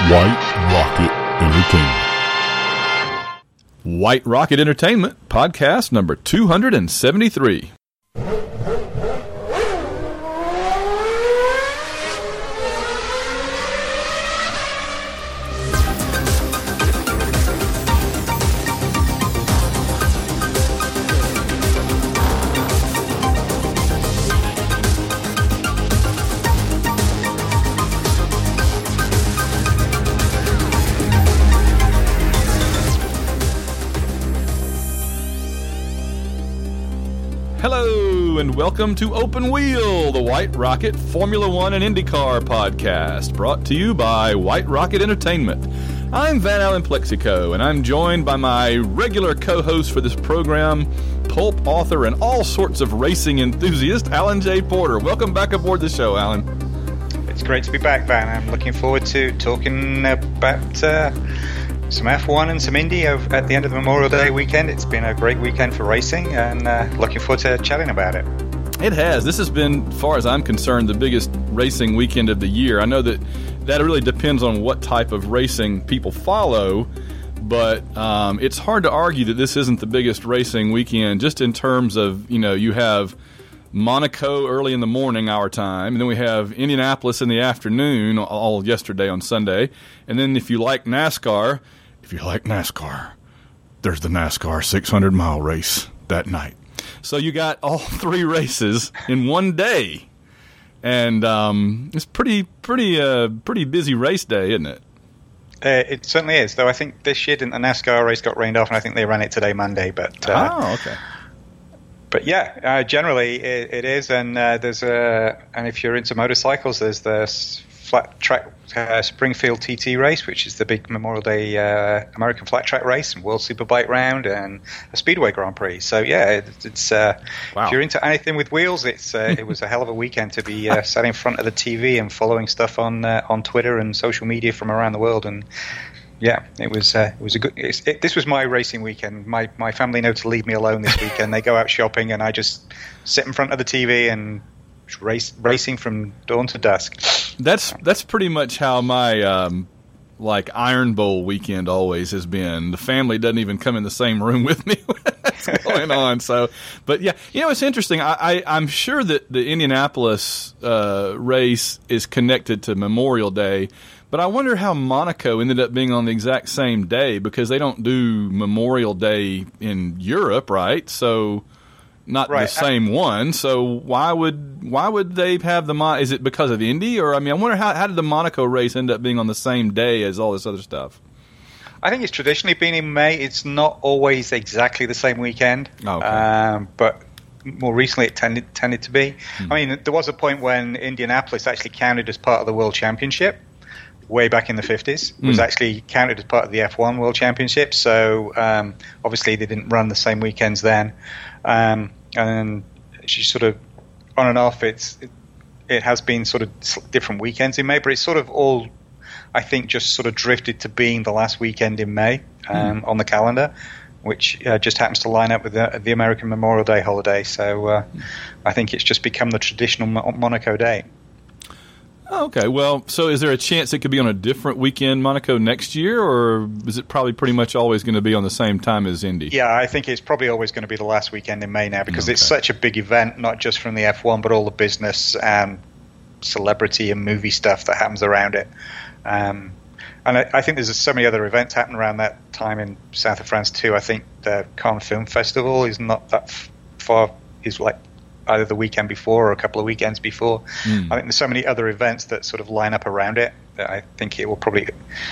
White Rocket Entertainment. White Rocket Entertainment, podcast number 273. Welcome to Open Wheel, the White Rocket Formula One and IndyCar podcast, brought to you by White Rocket Entertainment. I'm Van Allen Plexico, and I'm joined by my regular co-host for this program, pulp author and all sorts of racing enthusiast, Alan J. Porter. Welcome back aboard the show, Alan. It's great to be back, Van. I'm looking forward to talking about some F1 and some Indy at the end of the Memorial Day weekend. It's been a great weekend for racing, and looking forward to chatting about it. It has. This has been, as far as I'm concerned, the biggest racing weekend of the year. I know that really depends on what type of racing people follow, but it's hard to argue that this isn't the biggest racing weekend, just in terms of, you have Monaco early in the morning, our time, and then we have Indianapolis in the afternoon, all yesterday on Sunday, and then if you like NASCAR, there's the NASCAR 600-mile race that night. So you got all three races in one day, and it's pretty busy race day, isn't it? It certainly is. Though I think this year the NASCAR race got rained off, and I think they ran it today, Monday. But okay. But yeah, generally it is, and there's and if you're into motorcycles, there's the flat track Springfield TT race, which is the big Memorial Day American flat track race, and World Superbike round, and a Speedway Grand Prix. So yeah, it's wow. If you're into anything with wheels, it was a hell of a weekend to be sat in front of the TV and following stuff on Twitter and social media from around the world. And yeah, it was a good. This was my racing weekend. My family know to leave me alone this weekend. They go out shopping, and I just sit in front of the TV and racing from dawn to dusk. That's pretty much how my Iron Bowl weekend always has been. The family doesn't even come in the same room with me when that's going on. So, but yeah, it's interesting. I'm sure that the Indianapolis race is connected to Memorial Day, but I wonder how Monaco ended up being on the exact same day, because they don't do Memorial Day in Europe, right? So. Not right. The same one, so why would they have is it because of Indy, or I wonder how did the Monaco race end up being on the same day as all this other stuff? I think it's traditionally been in May. It's not always exactly the same weekend, okay. But more recently it tended to be. There was a point when Indianapolis actually counted as part of the World Championship. Way back in the 50s, was actually counted as part of the F1 World Championship. So obviously they didn't run the same weekends then. And she sort of on and off. It has been sort of different weekends in May, but it's sort of all, I think, just sort of drifted to being the last weekend in May on the calendar, which just happens to line up with the American Memorial Day holiday. So I think it's just become the traditional Monaco day. Okay, well, so is there a chance it could be on a different weekend, Monaco, next year, or is it probably pretty much always going to be on the same time as Indy? Yeah, I think it's probably always going to be the last weekend in May now, because it's such a big event, not just from the F1, but all the business and celebrity and movie stuff that happens around it. And I think there's so many other events happening around that time in south of France too. I think the Cannes Film Festival is not that far, is like either the weekend before or a couple of weekends before. I think there's so many other events that sort of line up around it that I think it will probably,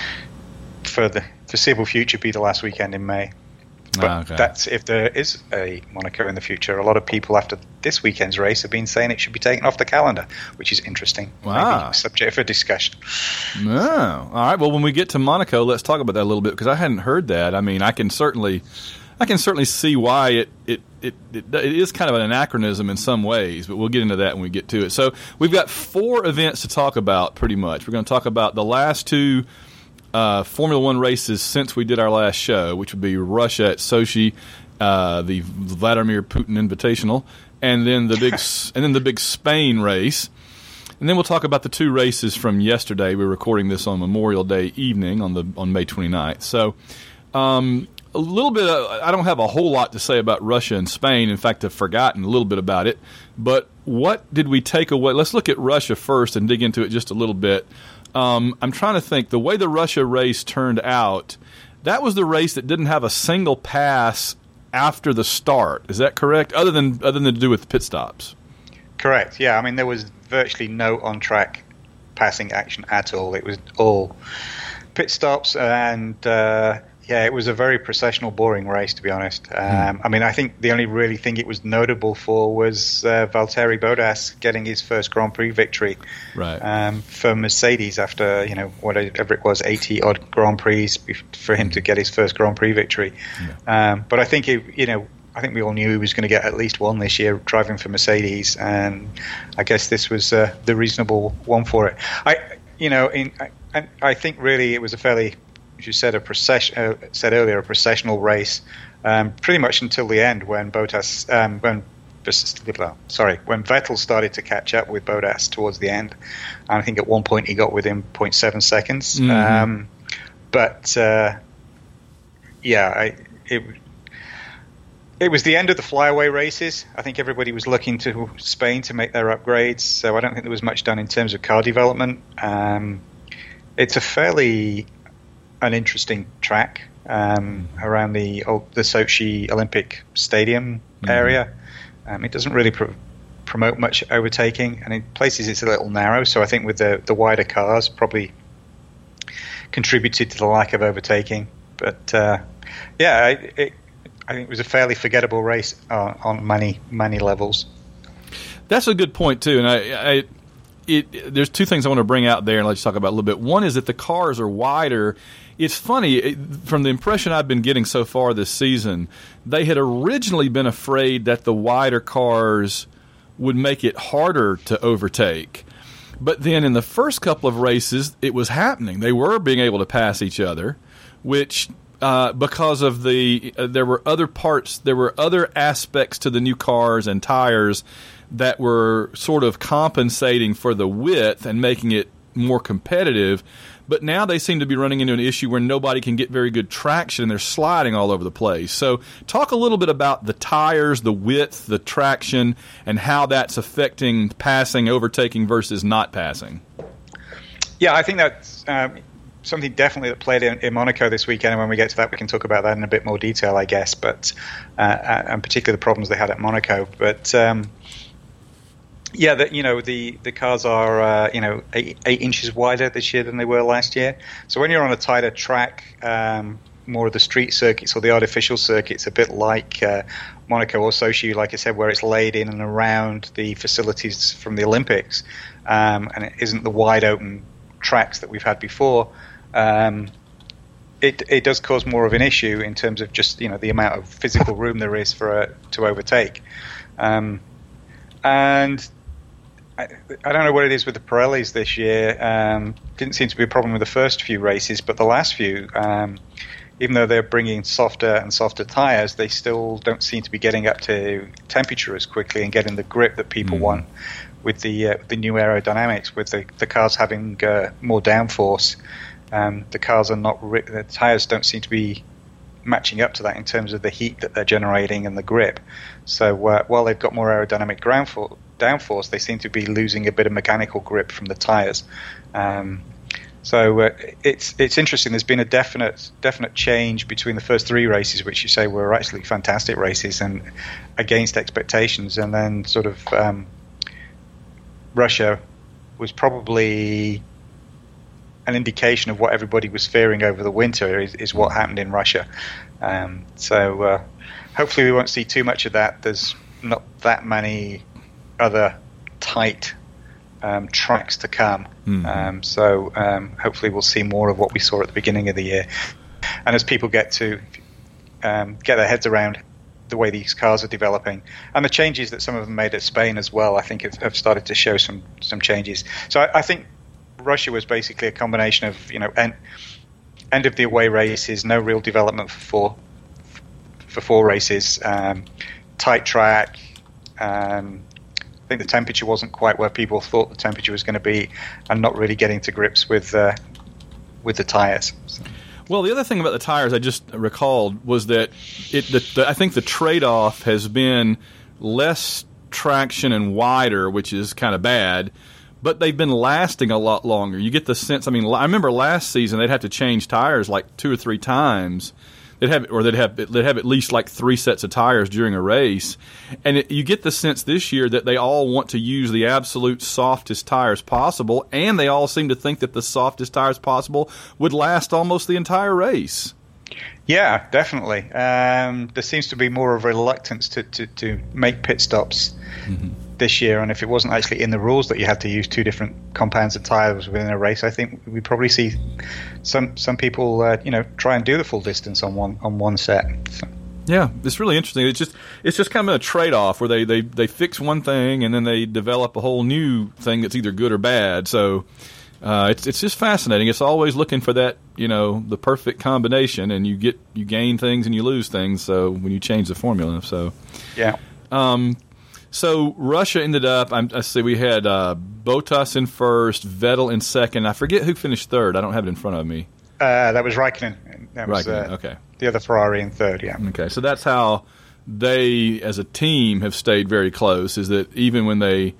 for the foreseeable future, be the last weekend in May. But that's if there is a Monaco in the future. A lot of people after this weekend's race have been saying it should be taken off the calendar, which is interesting. Wow. Maybe subject for discussion. Oh, all right. Well, when we get to Monaco, let's talk about that a little bit, because I hadn't heard that. I can certainly see why it is kind of an anachronism in some ways, but we'll get into that when we get to it. So we've got 4 events to talk about, pretty much. We're going to talk about the last 2 Formula One races since we did our last show, which would be Russia at Sochi, the Vladimir Putin Invitational, and then the big Spain race. And then we'll talk about the two races from yesterday. We're recording this on Memorial Day evening on May 29th. So a little bit I don't have a whole lot to say about Russia and Spain. In fact, I've forgotten a little bit about it. But what did we take away? Let's look at Russia first and dig into it just a little bit. I'm trying to think. The way the Russia race turned out, that was the race that didn't have a single pass after the start. Is that correct? Other than to do with pit stops. Correct. Yeah. I mean, there was virtually no on-track passing action at all. It was all pit stops, and it was a very processional, boring race, to be honest. I mean, I think the only really thing it was notable for was Valtteri Bottas getting his first Grand Prix victory for Mercedes after, whatever it was, 80-odd Grand Prix for him to get his first Grand Prix victory. Yeah. But I think, I think we all knew he was going to get at least one this year driving for Mercedes, and I guess this was the reasonable one for it. I think really it was a fairly, as you said, said earlier, a processional race, pretty much until the end when when Vettel started to catch up with Bottas towards the end, and I think at one point he got within 0.7 seconds. Mm-hmm. It was the end of the flyaway races. I think everybody was looking to Spain to make their upgrades, so I don't think there was much done in terms of car development. It's a fairly uninteresting track around the Sochi Olympic Stadium area. It doesn't really promote much overtaking, and in places it's a little narrow, so I think with the wider cars probably contributed to the lack of overtaking. But I think it was a fairly forgettable race on many levels. That's a good point too, and there's two things I want to bring out there and let's talk about a little bit. One is that the cars are wider. It's funny, from the impression I've been getting so far this season, they had originally been afraid that the wider cars would make it harder to overtake. But then in the first couple of races, it was happening. They were being able to pass each other, which because of there were other aspects to the new cars and tires that were sort of compensating for the width and making it more competitive. But now they seem to be running into an issue where nobody can get very good traction and they're sliding all over the place. So talk a little bit about the tires, the width, the traction, and how that's affecting passing, overtaking versus not passing. Yeah, I think that's something definitely that played in Monaco this weekend, and when we get to that we can talk about that in a bit more detail, I guess, but and particularly the problems they had at Monaco. But the cars are 8 inches wider this year than they were last year. So when you're on a tighter track, more of the street circuits or the artificial circuits, a bit like Monaco or Sochi, like I said, where it's laid in and around the facilities from the Olympics, and it isn't the wide open tracks that we've had before. It does cause more of an issue in terms of just the amount of physical room there is to overtake. And I don't know what it is with the Pirellis this year. Didn't seem to be a problem with the first few races, but the last few, even though they're bringing softer and softer tires, they still don't seem to be getting up to temperature as quickly and getting the grip that people want with the new aerodynamics, with the cars having more downforce. The tires don't seem to be matching up to that in terms of the heat that they're generating and the grip. So while they've got more aerodynamic downforce, they seem to be losing a bit of mechanical grip from the tires. So it's interesting. There's been a definite change between the first 3 races, which you say were actually fantastic races and against expectations, and then sort of Russia was probably an indication of what everybody was fearing over the winter is what happened in Russia. So hopefully we won't see too much of that. There's not that many other tight tracks to come. So hopefully we'll see more of what we saw at the beginning of the year. And as people get to get their heads around the way these cars are developing and the changes that some of them made at Spain as well, I think have started to show some changes. So I think Russia was basically a combination of end of the away races, no real development for 4 races, tight track, think the temperature wasn't quite where people thought the temperature was going to be, and not really getting to grips with the tires. So. Well, the other thing about the tires I just recalled was that I think the trade-off has been less traction and wider, which is kind of bad, but they've been lasting a lot longer. You get the sense, I mean, I remember last season they'd have to change tires like 2 or 3 times. They'd have at least like 3 sets of tires during a race, and you get the sense this year that they all want to use the absolute softest tires possible, and they all seem to think that the softest tires possible would last almost the entire race. Yeah, definitely. There seems to be more of a reluctance to make pit stops this year, and if it wasn't actually in the rules that you had to use 2 different compounds of tires within a race, I think we'd probably see some people try and do the full distance on one set. So. Yeah, it's really interesting. It's just kind of a trade-off where they fix one thing and then they develop a whole new thing that's either good or bad. So it's just fascinating. It's always looking for that, the perfect combination, and you gain things and you lose things. So when you change the formula, so yeah. So Russia ended up. I see we had Bottas in first, Vettel in second. I forget who finished third. I don't have it in front of me. That was Raikkonen. Okay. The other Ferrari in third. Yeah. Okay, so that's how they, as a team, have stayed very close. Is that even when they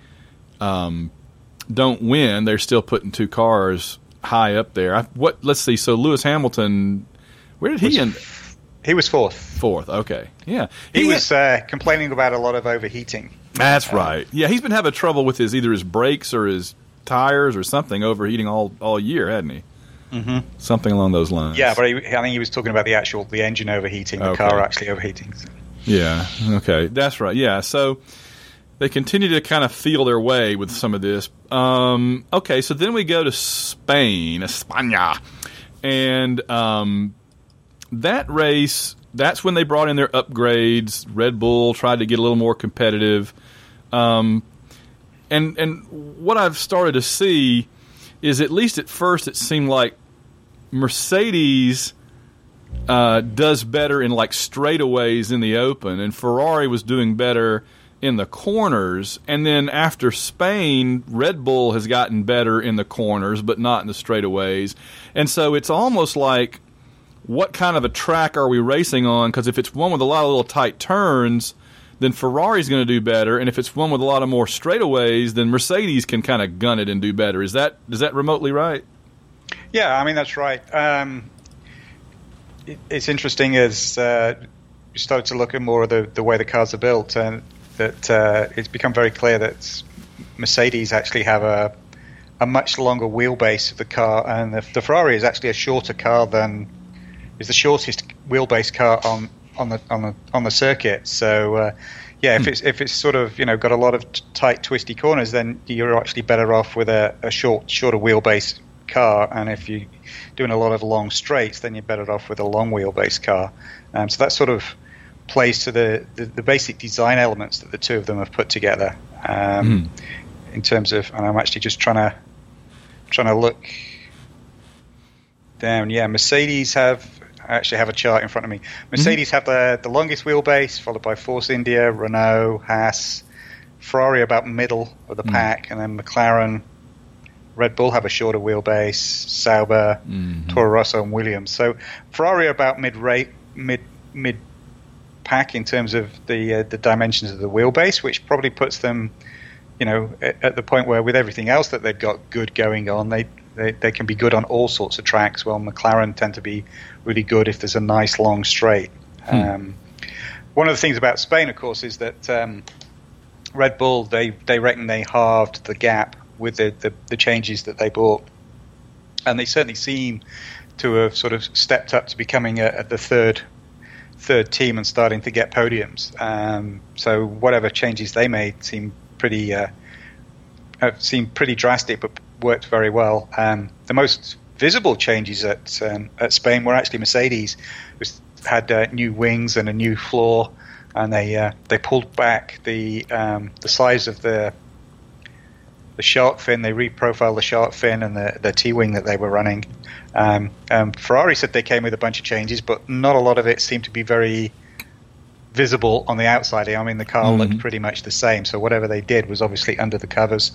don't win, they're still putting 2 cars high up there. Let's see. So Lewis Hamilton, where did he end? He was fourth. Fourth, okay. Yeah. He was complaining about a lot of overheating. That's right. Yeah, he's been having trouble with either his brakes or his tires or something overheating all year, hadn't he? Mm-hmm. Something along those lines. Yeah, but I think he was talking about the engine overheating, the car actually overheating. So. Yeah, okay. That's right. Yeah, so they continue to kind of feel their way with some of this. Okay, so then we go to Spain, España. And that race, that's when they brought in their upgrades. Red Bull tried to get a little more competitive. And what I've started to see is, at least at first, it seemed like Mercedes does better in like straightaways in the open, and Ferrari was doing better in the corners. And then after Spain, Red Bull has gotten better in the corners, but not in the straightaways. And so it's almost like, what kind of a track are we racing on? Because if it's one with a lot of little tight turns, then Ferrari's going to do better. And if it's one with a lot of more straightaways, then Mercedes can kind of gun it and do better. Is that remotely right? Yeah, I mean, that's right. It's interesting as you started to look at more of the way the cars are built, and that it's become very clear that Mercedes actually have a much longer wheelbase of the car, and the Ferrari is actually a shorter car is the shortest wheelbase car on the circuit. So if it's sort of got a lot of tight twisty corners, then you're actually better off with a shorter wheelbase car, and if you're doing a lot of long straights, then you're better off with a long wheelbase car. So that sort of plays to the basic design elements that the two of them have put together. In terms of, and I'm actually just trying to look down. Yeah, Mercedes I actually have a chart in front of me. Mercedes have the longest wheelbase, followed by Force India, Renault, Haas, Ferrari about middle of the pack, and then McLaren, Red Bull have a shorter wheelbase, Sauber, Toro Rosso, and Williams. So Ferrari are about mid pack in terms of the dimensions of the wheelbase, which probably puts them, at the point where with everything else that they've got good going on, they can be good on all sorts of tracks. Well, McLaren tend to be really good if there's a nice long straight. One of the things about Spain, of course, is that Red Bull, they reckon they halved the gap with the changes that they brought, and they certainly seem to have sort of stepped up to becoming the third team and starting to get podiums. So whatever changes they made seem pretty drastic, but worked very well. The most visible changes at Spain were actually Mercedes, which had new wings and a new floor, and they pulled back the size of the shark fin. They reprofiled the shark fin and the T-wing that they were running. Ferrari said they came with a bunch of changes, but not a lot of it seemed to be very visible on the outside. I mean, the car looked pretty much the same. So whatever they did was obviously under the covers,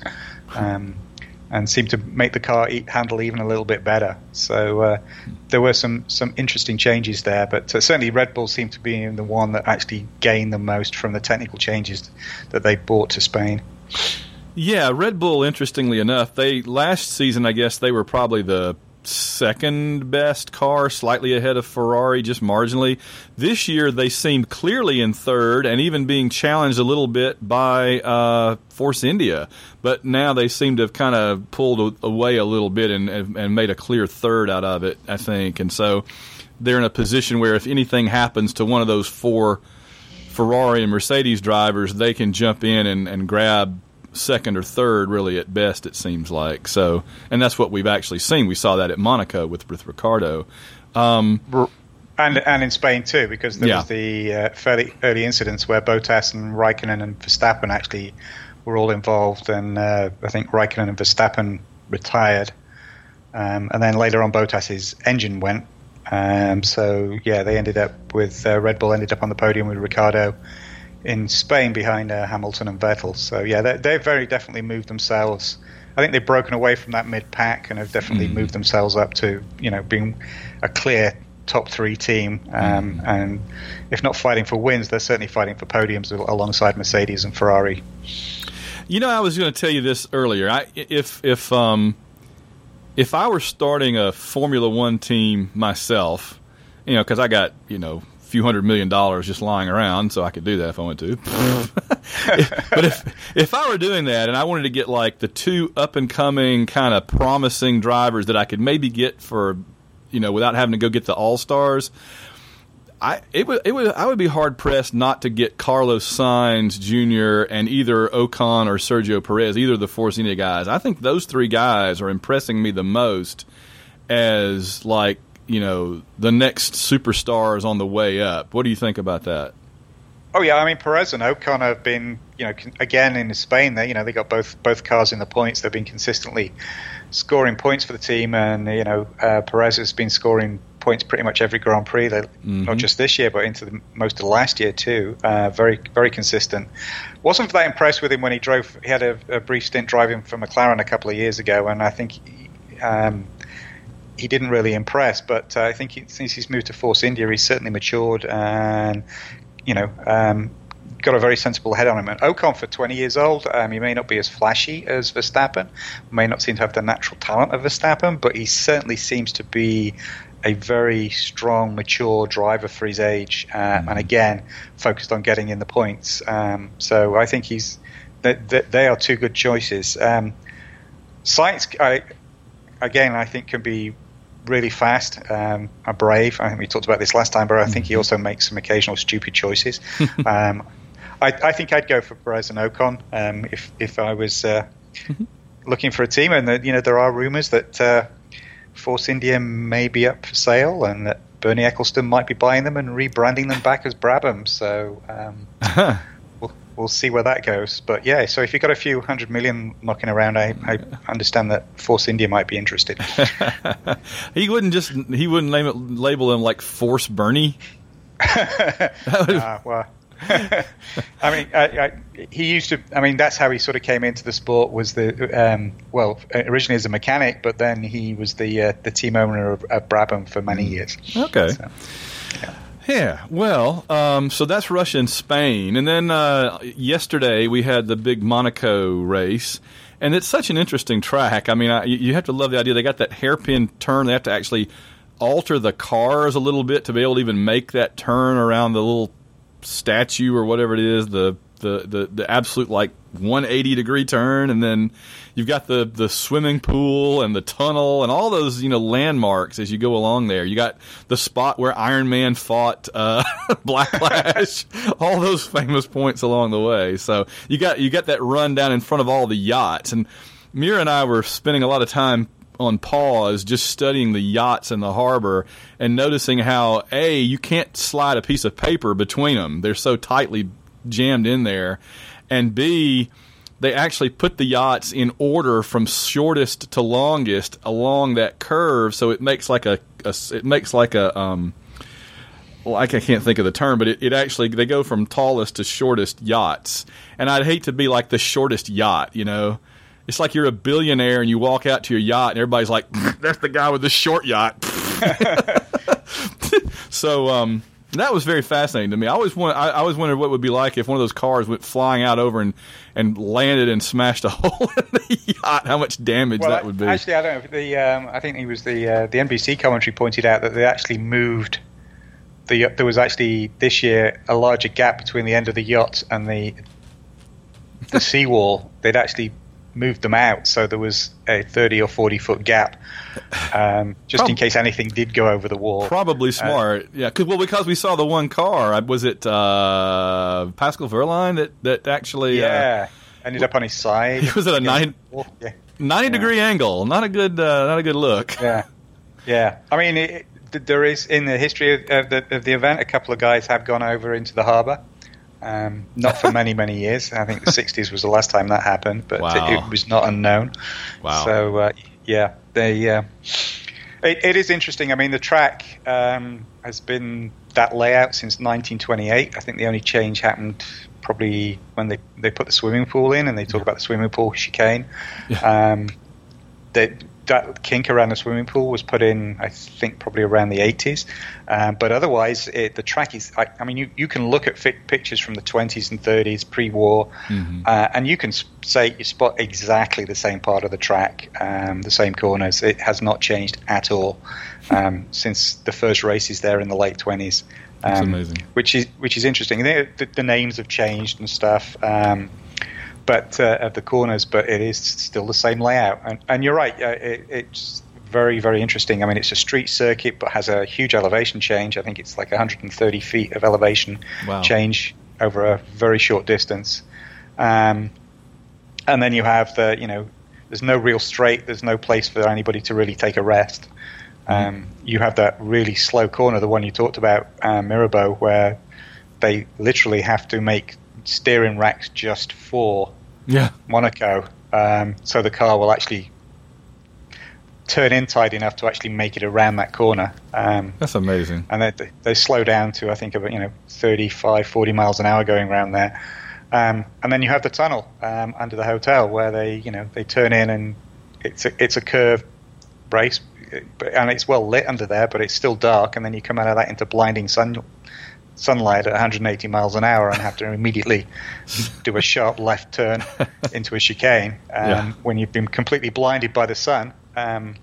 and seemed to make the car handle even a little bit better. So there were some interesting changes there. But certainly Red Bull seemed to be the one that actually gained the most from the technical changes that they brought to Spain. Yeah, Red Bull, interestingly enough, last season, I guess, they were probably the second best car, slightly ahead of Ferrari, just marginally. This year they seemed clearly in third and even being challenged a little bit by Force India, but now they seem to have kind of pulled away a little bit and made a clear third out of it, I think. And so they're in a position where if anything happens to one of those four Ferrari and Mercedes drivers, they can jump in and grab second or third, really, at best, it seems like. So, and that's what we've actually seen. We saw that at Monaco with Ricciardo. And in Spain too, because there was the fairly early incidents where Bottas and Raikkonen and Verstappen actually were all involved, and I think Raikkonen and Verstappen retired, and then later on Bottas's engine went. So they ended up with Red Bull ended up on the podium with Ricciardo in Spain behind Hamilton and Vettel. So they've very definitely moved themselves. I think they've broken away from that mid-pack and have definitely moved themselves up to being a clear top three team. And if not fighting for wins, they're certainly fighting for podiums alongside Mercedes and Ferrari. I was going to tell you this earlier. If I were starting a Formula One team myself, because I got few $100 million just lying around, so I could do that if I went to. But if I were doing that and I wanted to get like the two up and coming kind of promising drivers that I could maybe get for without having to go get the all-stars, I would be hard pressed not to get Carlos Sainz Jr. and either Ocon or Sergio Perez, either of the Force India guys. I think those three guys are impressing me the most as like the next superstars on the way up. What do you think about that? Oh yeah, I mean Perez and Ocon have been, again in Spain. They got both cars in the points. They've been consistently scoring points for the team, and Perez has been scoring points pretty much every Grand Prix. Not just this year, but into most of last year too. Very very consistent. Wasn't that impressed with him when he drove. He had a brief stint driving for McLaren a couple of years ago, and I think he didn't really impress, but I think since he's moved to Force India, he's certainly matured and, got a very sensible head on him. And Ocon, for 20 years old, he may not be as flashy as Verstappen, may not seem to have the natural talent of Verstappen, but he certainly seems to be a very strong, mature driver for his age, and again, focused on getting in the points. So I think they are two good choices. Sainz, I think can be really fast, brave. I think we talked about this last time, but I think he also makes some occasional stupid choices. I think I'd go for Perez and Ocon if I was looking for a team. And there are rumours that Force India may be up for sale, and that Bernie Ecclestone might be buying them and rebranding them back as Brabham. So we'll see where that goes. But so if you've got a few $100 million knocking around, I understand that Force India might be interested. He wouldn't label them like Force Bernie. Well, I mean, he used to. I mean, that's how he sort of came into the sport. Was originally as a mechanic, but then he was the team owner of Brabham for many years. Okay. So, yeah, well, so that's Russia and Spain. And then yesterday we had the big Monaco race, and it's such an interesting track. I mean, you have to love the idea. They got that hairpin turn. They have to actually alter the cars a little bit to be able to even make that turn around the little statue or whatever it is, the absolute like 180-degree turn, and then you've got the swimming pool and the tunnel and all those landmarks as you go along there. You got the spot where Iron Man fought Blacklash, all those famous points along the way. So you got that run down in front of all the yachts, and Mira and I were spending a lot of time on pause just studying the yachts in the harbor and noticing how you can't slide a piece of paper between them. They're so tightly jammed in there, and B, they actually put the yachts in order from shortest to longest along that curve, so it makes like a I can't think of the term, but it actually, they go from tallest to shortest yachts. And I'd hate to be like the shortest yacht, you know. It's like you're a billionaire and you walk out to your yacht and everybody's like, that's the guy with the short yacht. So that was very fascinating to me. I always wondered what it would be like if one of those cars went flying out over and landed and smashed a hole in the yacht. How much damage that would be. Actually, I don't know. I think it was the NBC commentary pointed out that they actually moved. There was actually this year a larger gap between the end of the yacht and the seawall. They'd actually moved them out, so there was a 30 or 40 foot gap, just in case anything did go over the wall. Probably smart, yeah. Because we saw the one car. Was it Pascal Wehrlein that actually ended up on his side? He was at a 90 degree angle. Not a good look. Yeah. I mean, there is in the history of the event, a couple of guys have gone over into the harbour. Not for many, many years. I think the 60s was the last time that happened, but it was not unknown. Wow. So, it is interesting. I mean, the track has been that layout since 1928. I think the only change happened probably when they put the swimming pool in, and they talk about the swimming pool chicane. Yeah. That kink around the swimming pool was put in, I think, probably around the 80s. But otherwise, the track is... I mean, you can look at pictures from the 20s and 30s, pre-war, and you can say you spot exactly the same part of the track, the same corners. It has not changed at all since the first races there in the late 20s. That's amazing. Which is interesting. The names have changed and stuff. But of the corners, but it is still the same layout. And you're right, it's very, very interesting. I mean, it's a street circuit, but has a huge elevation change. I think it's like 130 feet of elevation change over a very short distance. And then you have there's no real straight. There's no place for anybody to really take a rest. You have that really slow corner, the one you talked about, Mirabeau, where they literally have to make steering racks just for Monaco, so the car will actually turn in tight enough to actually make it around that corner. That's amazing. And they slow down to, I think, about 35, 40 miles an hour going around there. And then you have the tunnel under the hotel where they turn in, and it's a curved race, and it's well lit under there, but it's still dark. And then you come out of that into blinding sunlight at 180 miles an hour and have to immediately do a sharp left turn into a chicane when you've been completely blinded by the sun. I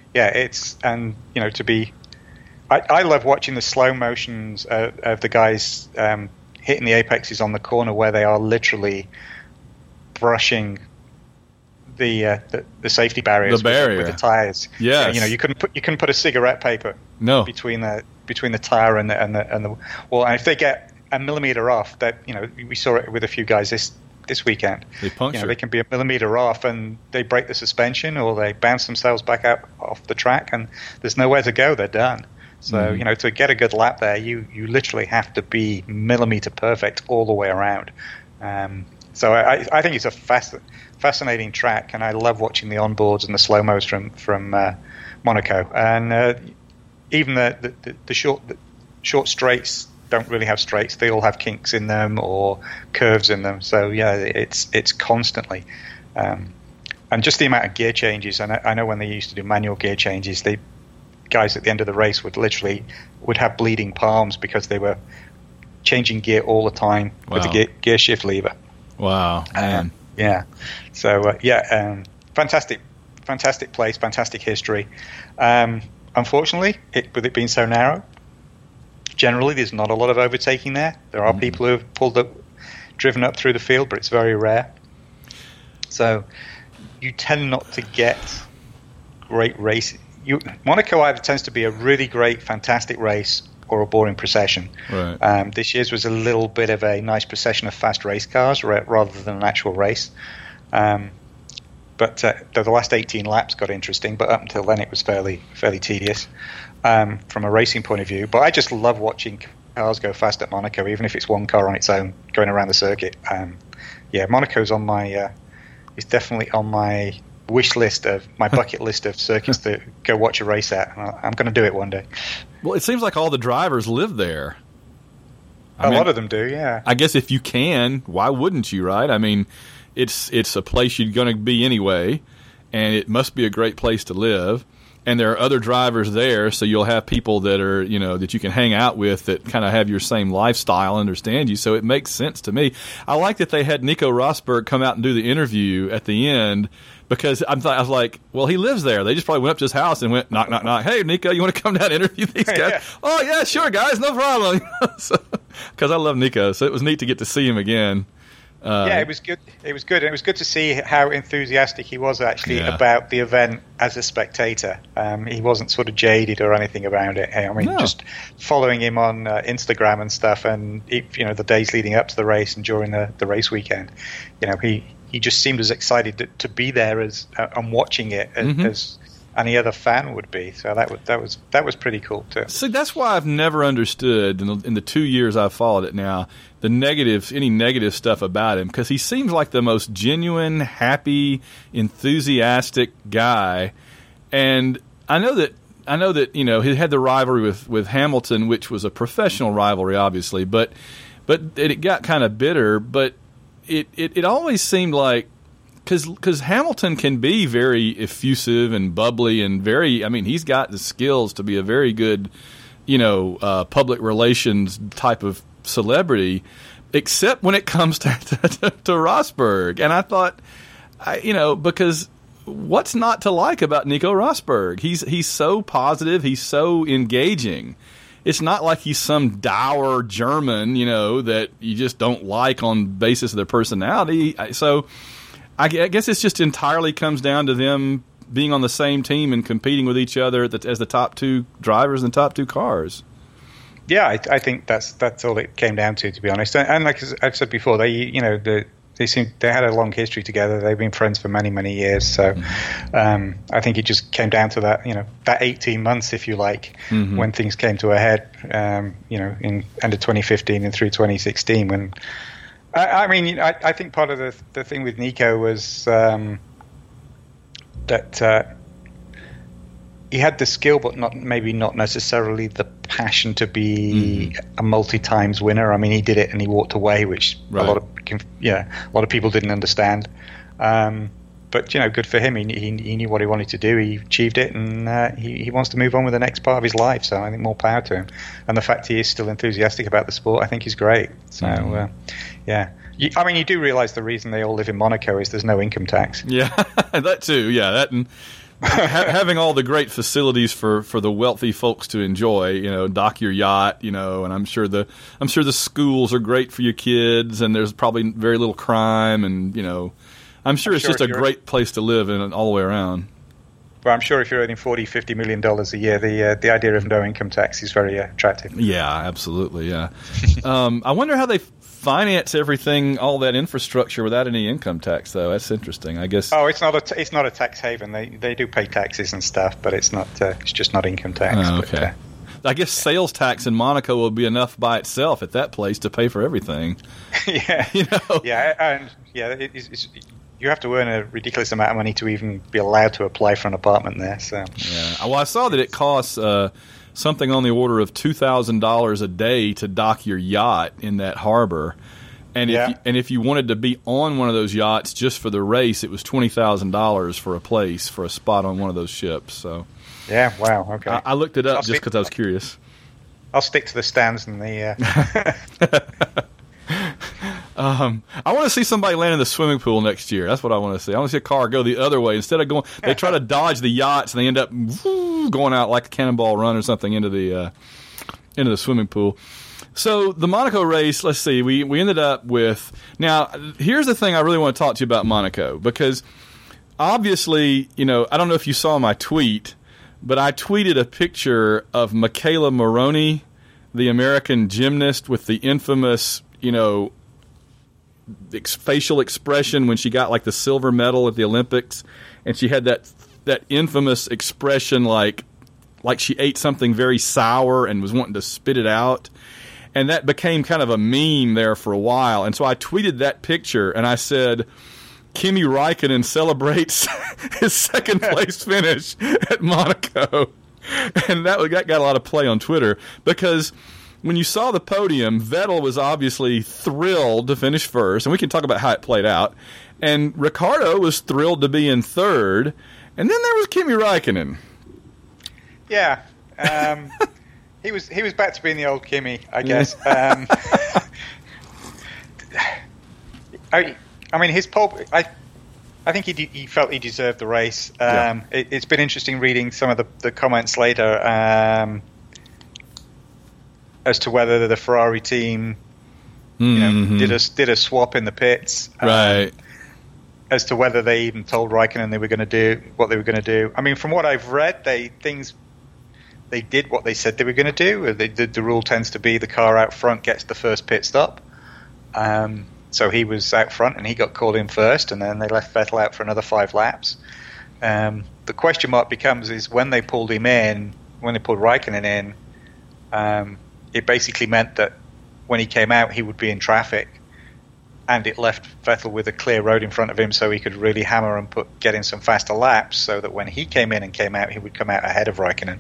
love watching the slow motions of the guys hitting the apexes on the corner where they are literally brushing the safety barriers with the tires. Yes. You couldn't put a cigarette paper between the tire and the wall. And if they get a millimeter off, that we saw it with a few guys this weekend. They puncture. They can be a millimeter off, and they break the suspension, or they bounce themselves back out off the track, and there's nowhere to go. They're done. So to get a good lap there, you literally have to be millimeter perfect all the way around. So I think it's a fascinating track, and I love watching the onboards and the slow-mos from Monaco. And even the short straights don't really have straights. They all have kinks in them or curves in them. So, it's constantly. And just the amount of gear changes. And I know when they used to do manual gear changes, the guys at the end of the race would have bleeding palms because they were changing gear all the time with the gear shift lever. Wow. Man. So, fantastic place, fantastic history. Unfortunately, with it being so narrow, generally there's not a lot of overtaking there. There are people who have driven up through the field, but it's very rare. So you tend not to get great racing. Monaco either tends to be a really great, fantastic race or a boring procession. Right. This year's was a little bit of a nice procession of fast race cars rather than an actual race. But the last 18 laps got interesting, but up until then it was fairly tedious from a racing point of view. But I just love watching cars go fast at Monaco, even if it's one car on its own going around the circuit. Monaco's on my is definitely on my wish list of my bucket list of circuits to go watch a race at. I'm going to do it one day. Well, it seems like all the drivers live there. A lot of them do, yeah. I guess if you can, why wouldn't you, right? I mean, it's a place you're going to be anyway, and it must be a great place to live. And there are other drivers there, so you'll have people that are, that you can hang out with that kind of have your same lifestyle, understand you. So it makes sense to me. I like that they had Nico Rosberg come out and do the interview at the end, because I was like, well, he lives there. They just probably went up to his house and went, knock, knock, knock. Hey, Nico, you want to come down and interview these guys? Yeah. Oh, yeah, sure, guys, no problem. Because I love Nico, so it was neat to get to see him again. Yeah, it was good. It was good. And it was good to see how enthusiastic he was actually about the event as a spectator. He wasn't sort of jaded or anything around it. I mean, just following him on Instagram and stuff, and the days leading up to the race and during the race weekend, he just seemed as excited to be there as and watching it as any other fan would be. So that was pretty cool too. See, that's why I've never understood in the 2 years I've followed it now any negative stuff about him, because he seems like the most genuine, happy, enthusiastic guy. And I know that he had the rivalry with Hamilton, which was a professional rivalry, obviously, but it got kind of bitter. But it always seemed like, because Hamilton can be very effusive and bubbly and he's got the skills to be a very good, public relations type of celebrity, except when it comes to Rosberg. And I thought, because what's not to like about Nico Rosberg? He's so positive, he's so engaging. It's not like he's some dour German, that you just don't like on basis of their personality. So I guess it's just entirely comes down to them being on the same team and competing with each other as the top two drivers and top two cars. Yeah, I think that's all it came down to be honest. And like I've said before, they had a long history together. They've been friends for many, many years. So I think it just came down to that, that 18 months, if you like, when things came to a head, in end of 2015 and through 2016 when. I think part of the thing with Nico was that he had the skill, but not necessarily the passion to be a multi-times winner. I mean, he did it and he walked away, which a lot of people didn't understand. But good for him. He knew what he wanted to do. He achieved it, and he wants to move on with the next part of his life. So I think more power to him. And the fact he is still enthusiastic about the sport, I think, is great. So yeah. You do realize the reason they all live in Monaco is there's no income tax. Yeah, that too. Yeah, that and having all the great facilities for the wealthy folks to enjoy. Dock your yacht. And I'm sure the schools are great for your kids, and there's probably very little crime, and I'm sure it's just a great place to live in all the way around. But I'm sure if you're earning $40-50 million a year, the idea of no income tax is very attractive. Yeah, absolutely. Yeah. I wonder how they finance everything, all that infrastructure, without any income tax, though. That's interesting, I guess. Oh, it's not a tax haven. They do pay taxes and stuff, but it's not. It's just not income tax. Oh, okay. I guess sales tax in Monaco will be enough by itself at that place to pay for everything. Yeah. Yeah, and it's you have to earn a ridiculous amount of money to even be allowed to apply for an apartment there. So yeah. Well, I saw that it costs something on the order of $2,000 a day to dock your yacht in that harbor, and if you wanted to be on one of those yachts just for the race, it was $20,000 for a spot on one of those ships. So yeah, wow, okay. I looked it up just because I was curious. I'll stick to the stands and the. I want to see somebody land in the swimming pool next year. That's what I want to see. I want to see a car go the other way. Instead of going, they try to dodge the yachts and they end up going out like a cannonball run or something into the swimming pool. So the Monaco race, let's see, we ended up with, now here's the thing I really want to talk to you about Monaco, because obviously, I don't know if you saw my tweet, but I tweeted a picture of Michaela Moroni, the American gymnast with the infamous, facial expression when she got like the silver medal at the Olympics, and she had that infamous expression like she ate something very sour and was wanting to spit it out, and that became kind of a meme there for a while. And so I tweeted that picture and I said, Kimi Räikkönen celebrates his second place finish at Monaco. And that got a lot of play on Twitter because when you saw the podium, Vettel was obviously thrilled to finish first, and we can talk about how it played out. And Ricciardo was thrilled to be in third, and then there was Kimi Räikkönen. Yeah, he was back to being the old Kimi, I guess. I mean, his pole. I think he felt he deserved the race. It's been interesting reading some of the comments later as to whether the Ferrari team, did a swap in the pits, right? As to whether they even told Raikkonen they were going to do what they were going to do. I mean, from what I've read, they did what they said they were going to do. The rule tends to be the car out front gets the first pit stop. So he was out front and he got called in first, and then they left Vettel out for another 5 laps. The question mark becomes is when they pulled him in, when they pulled Raikkonen in, it basically meant that when he came out he would be in traffic, and it left Vettel with a clear road in front of him so he could really hammer and get in some faster laps so that when he came in and came out, he would come out ahead of Raikkonen.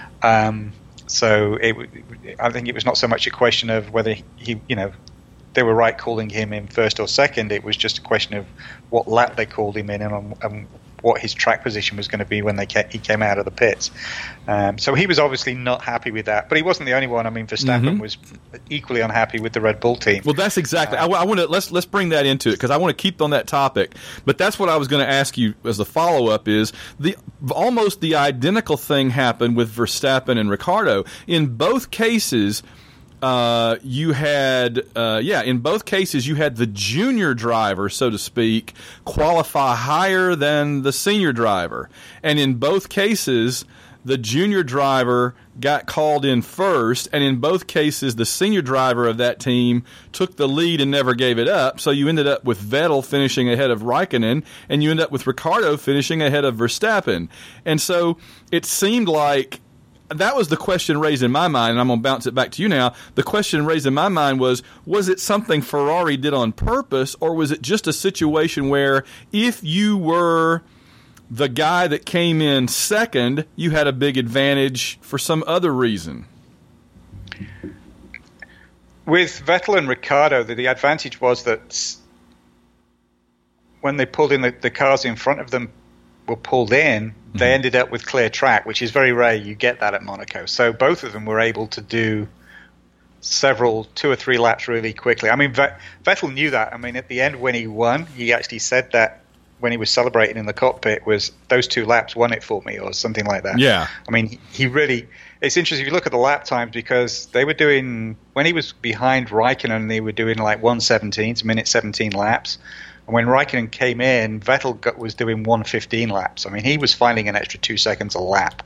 So I think it was not so much a question of whether they were right calling him in first or second. It was just a question of what lap they called him in and what his track position was going to be when he came out of the pits. So he was obviously not happy with that, but he wasn't the only one. I mean, Verstappen was equally unhappy with the Red Bull team. Well, that's exactly. I want to let's bring that into it because I want to keep on that topic. But that's what I was going to ask you as the follow up is almost the identical thing happened with Verstappen and Ricciardo. In both cases, you had the junior driver, so to speak, qualify higher than the senior driver. And in both cases, the junior driver got called in first, and in both cases, the senior driver of that team took the lead and never gave it up. So you ended up with Vettel finishing ahead of Raikkonen, and you ended up with Ricciardo finishing ahead of Verstappen. And so it seemed like that was the question raised in my mind, and I'm going to bounce it back to you now. The question raised in my mind was it something Ferrari did on purpose, or was it just a situation where if you were the guy that came in second, you had a big advantage for some other reason? With Vettel and Ricciardo, the advantage was that when they pulled in the cars in front of them were pulled in, they ended up with clear track, which is very rare. You get that at Monaco. So both of them were able to do 2 or 3 laps really quickly. I mean, Vettel knew that. I mean, at the end when he won, he actually said that when he was celebrating in the cockpit was those 2 laps won it for me or something like that. Yeah. I mean, he really – it's interesting if you look at the lap times because they were doing – when he was behind Raikkonen, they were doing like 1:17, minute 17 laps. And when Raikkonen came in, Vettel was doing 1:15 laps. I mean, he was finding an extra 2 seconds a lap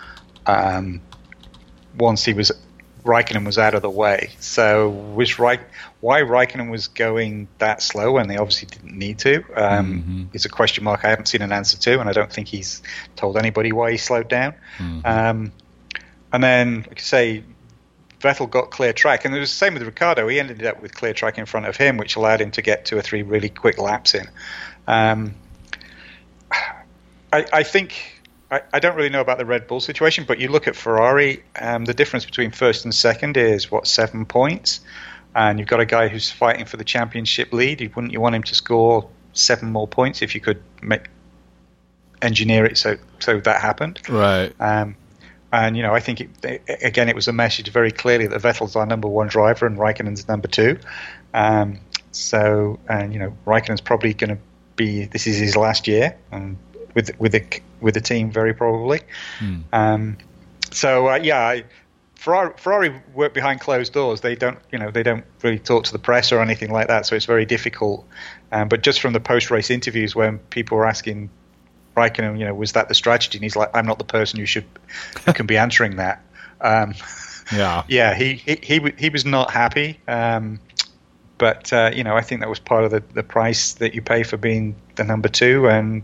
once Raikkonen was out of the way. So why Raikkonen was going that slow when they obviously didn't need to is a question mark I haven't seen an answer to, and I don't think he's told anybody why he slowed down. And then, like I say, Vettel got clear track, and it was the same with Ricciardo. He ended up with clear track in front of him, which allowed him to get 2 or 3 really quick laps in. I think I don't really know about the Red Bull situation, but you look at Ferrari, the difference between first and second is 7 points, and you've got a guy who's fighting for the championship lead. Wouldn't you want him to score 7 more points if you could engineer it so that happened? Right. And, I think, it was a message very clearly that Vettel's our number 1 driver and Raikkonen's number 2. Raikkonen's probably going to be – this is his last year with the team very probably. Ferrari work behind closed doors. They don't really talk to the press or anything like that, so it's very difficult. But just from the post-race interviews when people were asking – Raikkonen, was that the strategy? And he's like, I'm not the person who can be answering that. He was not happy. But I think that was part of the price that you pay for being the number 2. And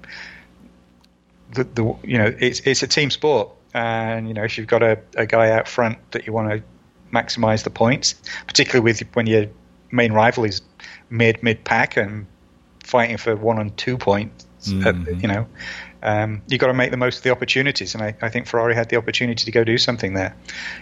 it's a team sport. And if you've got a guy out front that you want to maximize the points, particularly when your main rival is mid pack and fighting for 1 and 2 points. You know, you got to make the most of the opportunities, and I think Ferrari had the opportunity to go do something there.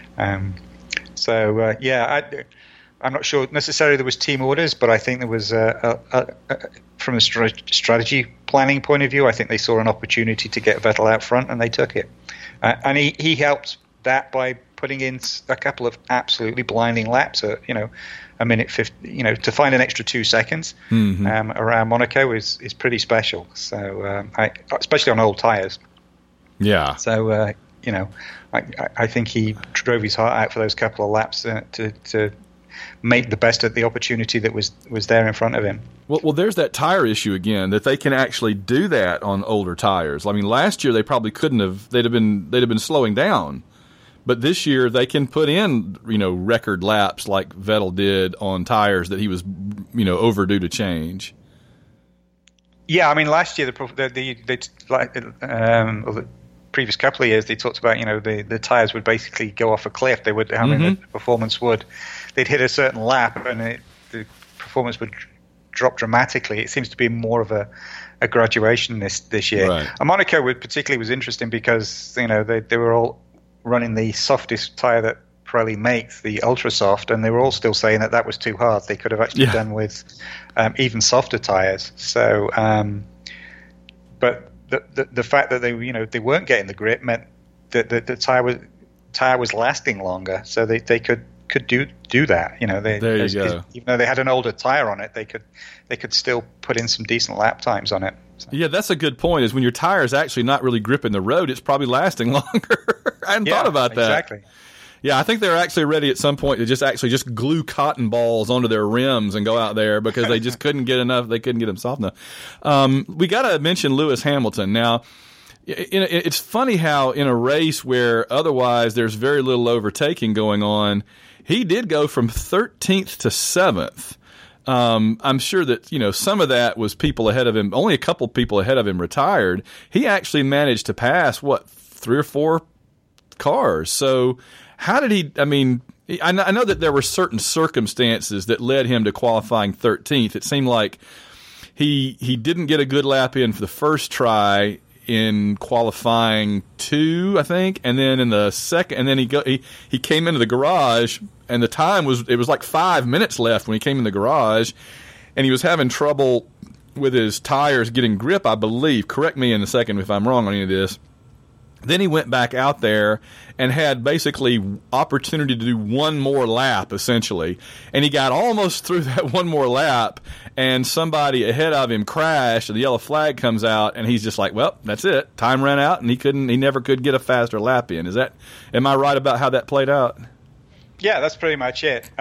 I'm not sure necessarily there was team orders, but I think there was from a strategy planning point of view, I think they saw an opportunity to get Vettel out front, and they took it. And he helped that by putting in a couple of absolutely blinding laps at, you know, a minute 50. You know, to find an extra 2 seconds around Monaco is pretty special. So especially on old tires. Yeah. So you know, I think he drove his heart out for those couple of laps to make the best of the opportunity that was there in front of him. Well, there's that tire issue again, that they can actually do that on older tires. I mean, last year they probably couldn't have. They'd have been slowing down, but this year they can put in, you know, record laps like Vettel did on tires that he was, you know, overdue to change. Yeah, I mean, last year the previous couple of years they talked about, you know, the tires would basically go off a cliff. They would, the performance would. They'd hit a certain lap and the performance would drop dramatically. It seems to be more of a graduation this year. Right. And Monaco particularly was interesting because, you know, they were all running the softest tire that Pirelli makes, the Ultra Soft, and they were all still saying that was too hard. They could have actually done with even softer tires. So, but the fact that they weren't getting the grip meant that the tire was lasting longer, so they could do that. You know, there you go. Even though they had an older tire on it, they could still put in some decent lap times on it. So. Yeah, that's a good point. Is when your tire is actually not really gripping the road, it's probably lasting longer. I hadn't thought about that. Exactly. Yeah, I think they're actually ready at some point to just glue cotton balls onto their rims and go out there because they just couldn't get enough. They couldn't get them soft enough. We got to mention Lewis Hamilton now. It's funny how in a race where otherwise there's very little overtaking going on, he did go from 13th to 7th. I'm sure that, you know, some of that was people ahead of him. Only a couple people ahead of him retired. He actually managed to pass 3 or 4 cars. So how did he? I mean, I know that there were certain circumstances that led him to qualifying 13th. It seemed like he didn't get a good lap in for the first try in qualifying 2, I think, and then in the second, and then he came into the garage, and the time was like 5 minutes left when he came in the garage, and he was having trouble with his tires getting grip, I believe. Correct me in a second if I'm wrong on any of this. Then he went back out there and had basically opportunity to do one more lap, essentially. And he got almost through that one more lap, and somebody ahead of him crashed, and the yellow flag comes out, and he's just like, well, that's it. Time ran out, and he never could get a faster lap in. Am I right about how that played out? Yeah, that's pretty much it.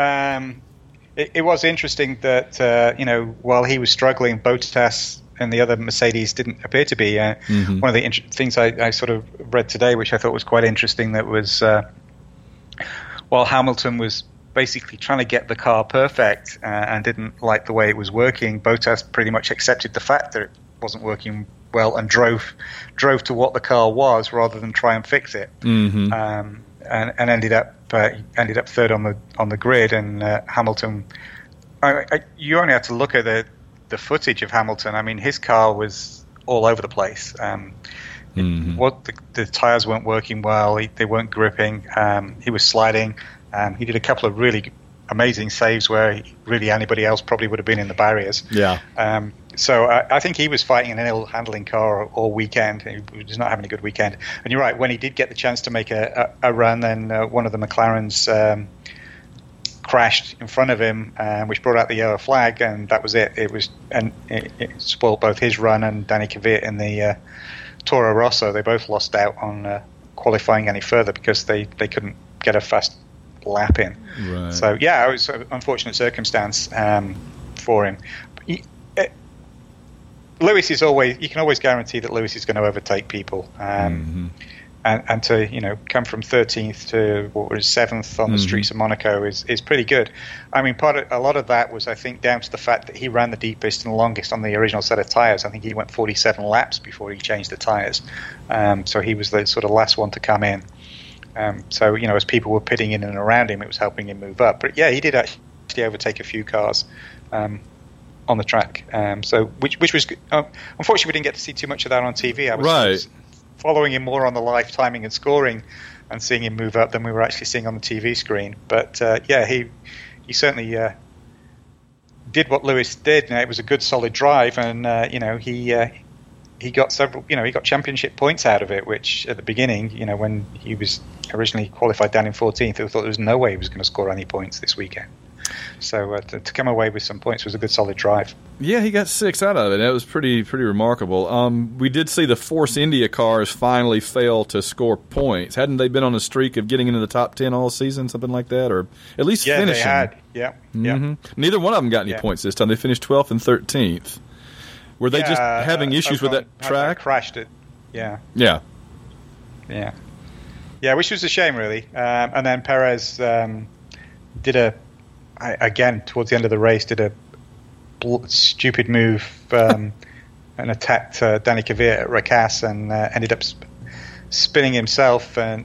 It was interesting that, while he was struggling, Bottas and the other Mercedes didn't appear to be. One of the things I sort of read today, which I thought was quite interesting, that was while Hamilton was basically trying to get the car perfect and didn't like the way it was working, Bottas pretty much accepted the fact that it wasn't working well and drove to what the car was rather than try and fix it. And ended up third on the grid. And Hamilton, you only have to look at the footage of Hamilton. I mean, his car was all over the place. The tires weren't working well. They weren't gripping. He was sliding. He did a couple of really amazing saves where really anybody else probably would have been in the barriers. Yeah. So I think he was fighting an ill-handling car all weekend. He was not having a good weekend. And you're right, when he did get the chance to make a run, then one of the McLarens crashed in front of him, which brought out the yellow flag, and that was it. It spoiled both his run and Danny Kvyat in the Toro Rosso. They both lost out on qualifying any further because they couldn't get a fast lap in. Right. So yeah, it was an unfortunate circumstance for him. Lewis is you can always guarantee that Lewis is going to overtake people. And to come from 13th to 7th on the streets of Monaco is pretty good. I mean, a lot of that was, I think, down to the fact that he ran the deepest and longest on the original set of tires. I think he went 47 laps before he changed the tires, so he was the sort of last one to come in. So as people were pitting in and around him, it was helping him move up. But yeah, he did actually overtake a few cars on the track. So which was unfortunately we didn't get to see too much of that on TV. I was following him more on the live timing and scoring and seeing him move up than we were actually seeing on the TV screen. But he certainly did what Lewis did. It was a good solid drive, and he got several. He got championship points out of it, which at the beginning, when he was originally qualified down in 14th, I thought there was no way he was going to score any points this weekend. So to come away with some points was a good solid drive. Yeah, he got 6 out of it. That was pretty remarkable. We did see the Force India cars finally fail to score points. Hadn't they been on a streak of getting into the top 10 all season, something like that, or at least finishing? They had. Yeah. Neither one of them got any points this time. They finished 12th and 13th. Were they just having issues with that track? Crashed it. Yeah. Yeah. Yeah. Yeah, which was a shame, really. And then Perez did again, towards the end of the race, did a stupid move and attacked Danny Kvyat at Rakas and ended up spinning himself and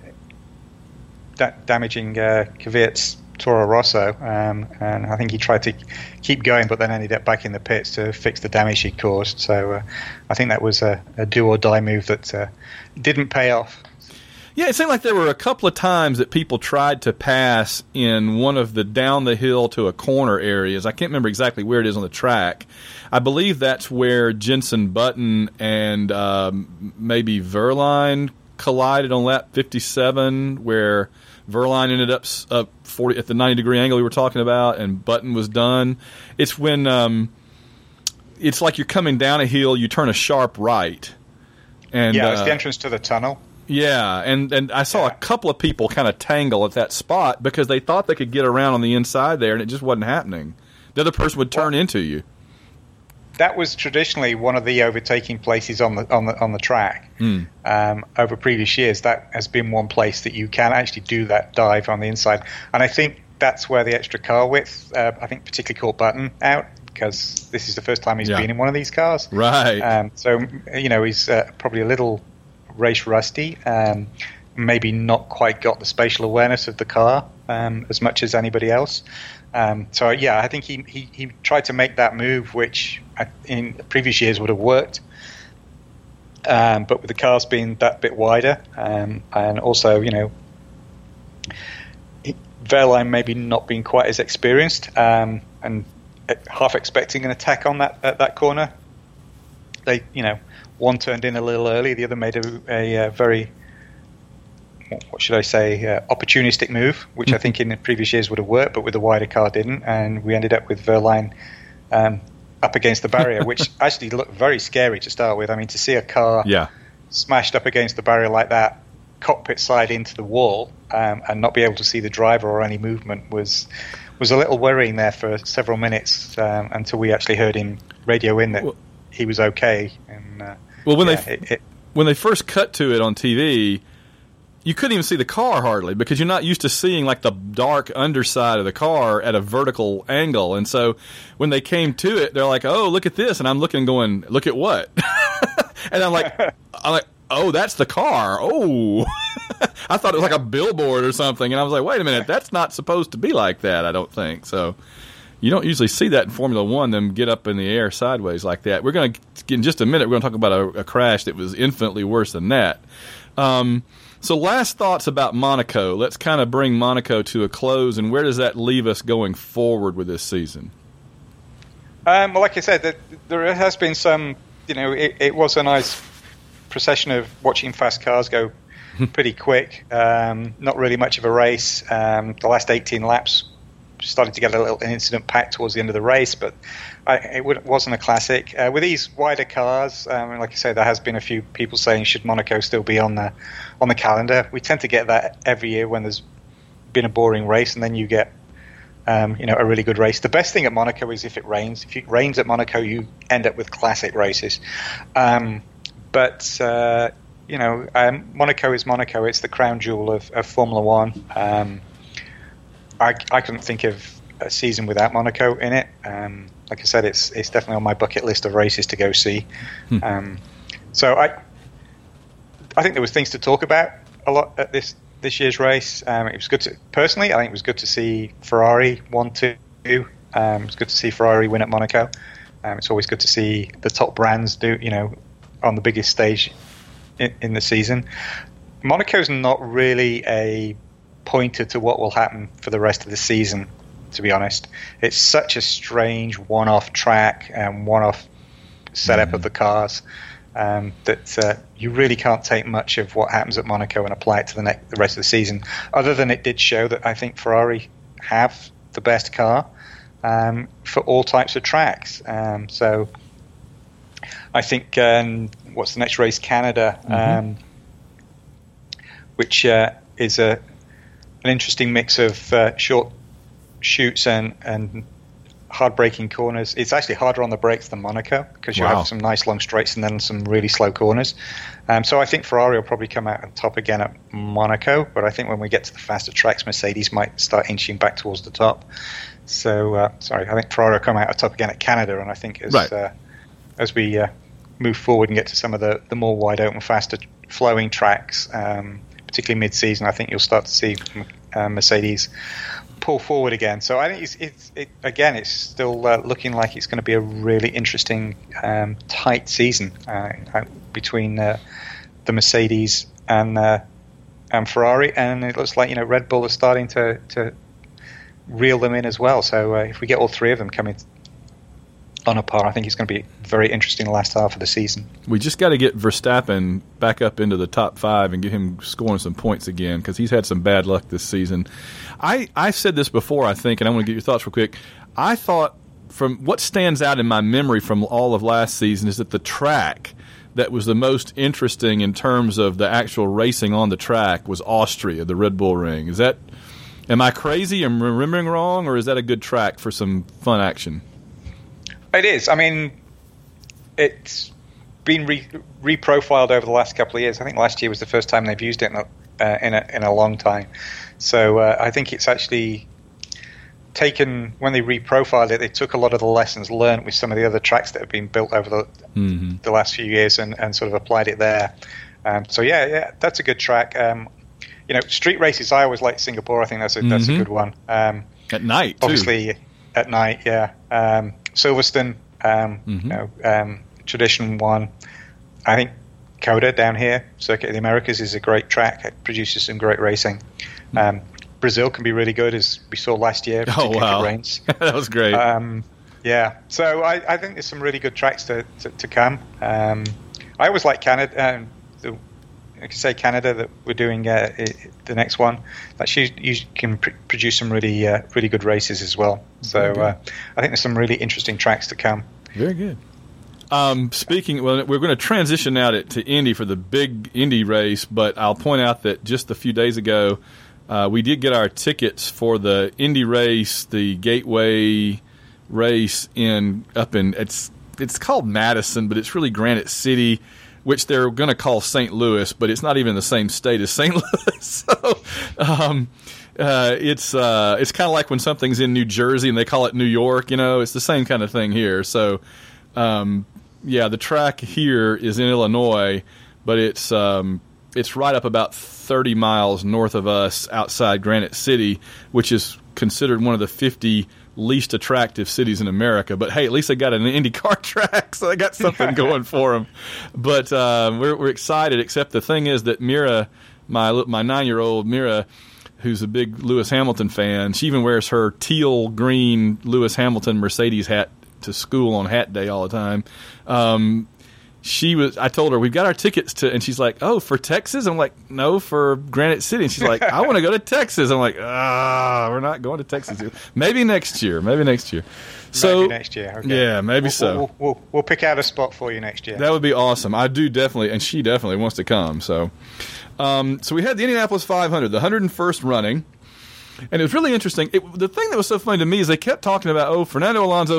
damaging Kvyat's Toro Rosso. And I think he tried to keep going, but then ended up back in the pits to fix the damage he caused. So I think that was a do-or-die move that didn't pay off. Yeah, it seemed like there were a couple of times that people tried to pass in one of the down the hill to a corner areas. I can't remember exactly where it is on the track. I believe that's where Jenson Button and maybe Verline collided on lap 57, where Verline ended up 40 at the 90-degree angle we were talking about, and Button was done. It's when it's like you're coming down a hill, you turn a sharp right. And it's the entrance to the tunnel. Yeah, and I saw a couple of people kind of tangle at that spot because they thought they could get around on the inside there, and it just wasn't happening. The other person would turn into you. That was traditionally one of the overtaking places on the track. Over previous years, that has been one place that you can actually do that dive on the inside, and I think that's where the extra car width, I think, particularly caught Button out, because this is the first time he's been in one of these cars. Right. So he's probably a little race rusty, maybe not quite got the spatial awareness of the car as much as anybody else. So I think he tried to make that move, which in previous years would have worked, but with the cars being that bit wider, and also Verline maybe not being quite as experienced, and half expecting an attack on that corner, they one turned in a little early, the other made a very, what should I say, opportunistic move, which I think in the previous years would have worked, but with the wider car didn't, and we ended up with Verline up against the barrier, which actually looked very scary to start with. I mean, to see a car smashed up against the barrier like that, cockpit side into the wall, and not be able to see the driver or any movement was a little worrying there for several minutes, until we actually heard him radio in that he was okay. And when they first cut to it on TV, you couldn't even see the car hardly, because you're not used to seeing like the dark underside of the car at a vertical angle. And so when they came to it, they're like, "Oh, look at this!" And I'm looking, going, "Look at what?" And I'm like, "Oh, that's the car." Oh, I thought it was like a billboard or something, and I was like, "Wait a minute, that's not supposed to be like that." I don't think so. You don't usually see that in Formula One, them get up in the air sideways like that. We're going to, in just a minute, we're going to talk about a crash that was infinitely worse than that. So last thoughts about Monaco. Let's kind of bring Monaco to a close, and where does that leave us going forward with this season? Well, like I said, there has been some, it was a nice procession of watching fast cars go pretty quick. Not really much of a race. The last 18 laps started to get a little incident packed towards the end of the race, but it wasn't a classic. With these wider cars, like I say, there has been a few people saying, should Monaco still be on the calendar? We tend to get that every year when there's been a boring race, and then you get a really good race. The best thing at Monaco is if it rains. If it rains at Monaco, you end up with classic races. But Monaco is Monaco. It's the crown jewel of Formula One. I couldn't think of a season without Monaco in it. Like I said, it's definitely on my bucket list of races to go see. So I think there was things to talk about a lot at this year's race. It was good to, personally, I think it was good to see Ferrari 1-2. It was good to see Ferrari win at Monaco. It's always good to see the top brands do, on the biggest stage in the season. Monaco's not really a pointer to what will happen for the rest of the season, to be honest. It's such a strange one-off track and one-off setup of the cars that you really can't take much of what happens at Monaco and apply it to the rest of the season, other than it did show that I think Ferrari have the best car for all types of tracks. So I think what's the next race? Canada, which is an interesting mix of short shoots and hard braking corners. It's actually harder on the brakes than Monaco because you have some nice long straights and then some really slow corners. So I think Ferrari will probably come out on top again at Monaco, but I think when we get to the faster tracks, Mercedes might start inching back towards the top. So, I think Ferrari will come out on top again at Canada, and I think as we move forward and get to some of the more wide open, faster flowing tracks, particularly mid-season, I think you'll start to see Mercedes pull forward again. So I think it's still looking like it's going to be a really interesting, tight season between the Mercedes and Ferrari, and it looks like Red Bull is starting to reel them in as well. So if we get all three of them coming on a par, I think it's going to be very interesting the last half of the season. We just got to get Verstappen back up into the top 5 and get him scoring some points again, because he's had some bad luck this season. I said this before, I think, and I want to get your thoughts real quick. I thought, from what stands out in my memory from all of last season, is that the track that was the most interesting in terms of the actual racing on the track was Austria, the Red Bull Ring. Am I crazy? Am I remembering wrong, or is that a good track for some fun action? It is. I mean, it's been reprofiled over the last couple of years. I think last year was the first time they've used it in a long time. So I think it's actually taken, when they reprofiled it, they took a lot of the lessons learned with some of the other tracks that have been built over the last few years and sort of applied it there. So yeah, that's a good track. Street races, I always like Singapore. I think that's a good one. At night, too. Obviously, at night, yeah. Silverstone, tradition one. I think Coda down here, Circuit of the Americas, is a great track. It produces some great racing. Brazil can be really good, as we saw last year. Oh, wow. Rains. That was great. Yeah, so I think there's some really good tracks to come. I always like Canada. I could say Canada, that we're doing the next one. That you can produce some really good races as well. So I think there's some really interesting tracks to come. Very good. We're going to transition now to Indy for the big Indy race, but I'll point out that just a few days ago, we did get our tickets for the Indy race, the Gateway race it's called Madison, but it's really Granite City, which they're going to call St. Louis, but it's not even in the same state as St. Louis. So it's kind of like when something's in New Jersey and they call it New York. It's the same kind of thing here. So the track here is in Illinois, but it's right up about 30 miles north of us, outside Granite City, which is considered one of the 50 least attractive cities in America. But hey, at least they got an IndyCar track, so they got something going for them. But we're excited, except the thing is that Mira, my 9-year-old Mira, who's a big Lewis Hamilton fan, she even wears her teal green Lewis Hamilton Mercedes hat to school on hat day all the time. I told her, we've got our tickets to, and she's like, oh, for Texas? I'm like, no, for Granite City. And she's like, I want to go to Texas. I'm like, we're not going to Texas. Maybe next year. So, maybe next year. Okay. Yeah, maybe so. We'll pick out a spot for you next year. That would be awesome. I do definitely, and she definitely wants to come. So, so we had the Indianapolis 500, the 101st running. And it was really interesting. The thing that was so funny to me is they kept talking about, Fernando Alonso.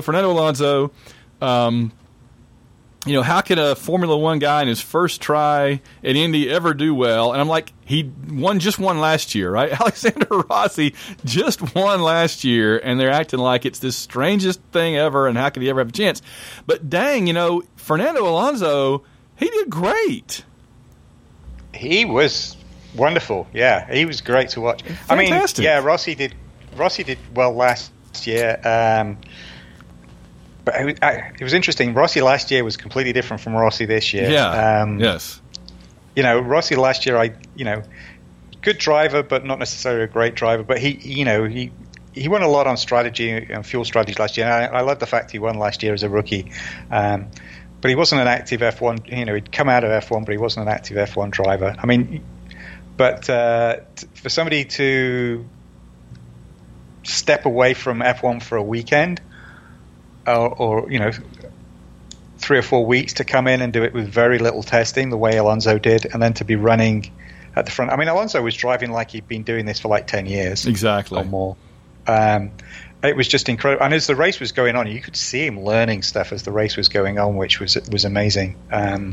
How can a Formula One guy in his first try at Indy ever do well? And I'm like, he just won last year, right? Alexander Rossi just won last year, and they're acting like it's this strangest thing ever, and how could he ever have a chance? But dang, Fernando Alonso, he did great. He was wonderful. Yeah, he was great to watch. Fantastic. Rossi did well last year. But it was interesting. Rossi last year was completely different from Rossi this year. Yeah. Yes. Rossi last year, good driver, but not necessarily a great driver. But he won a lot on strategy and fuel strategy last year. And I love the fact he won last year as a rookie. But he wasn't an active F1. He'd come out of F1, but he wasn't an active F1 driver. I mean, but for somebody to step away from F1 for a weekend, or 3 or 4 weeks to come in and do it with very little testing, the way Alonso did, and then to be running at the front. I mean, Alonso was driving like he'd been doing this for like 10 years. Exactly. Or more. It was just incredible. And as the race was going on, you could see him learning stuff as the race was going on, which was amazing. I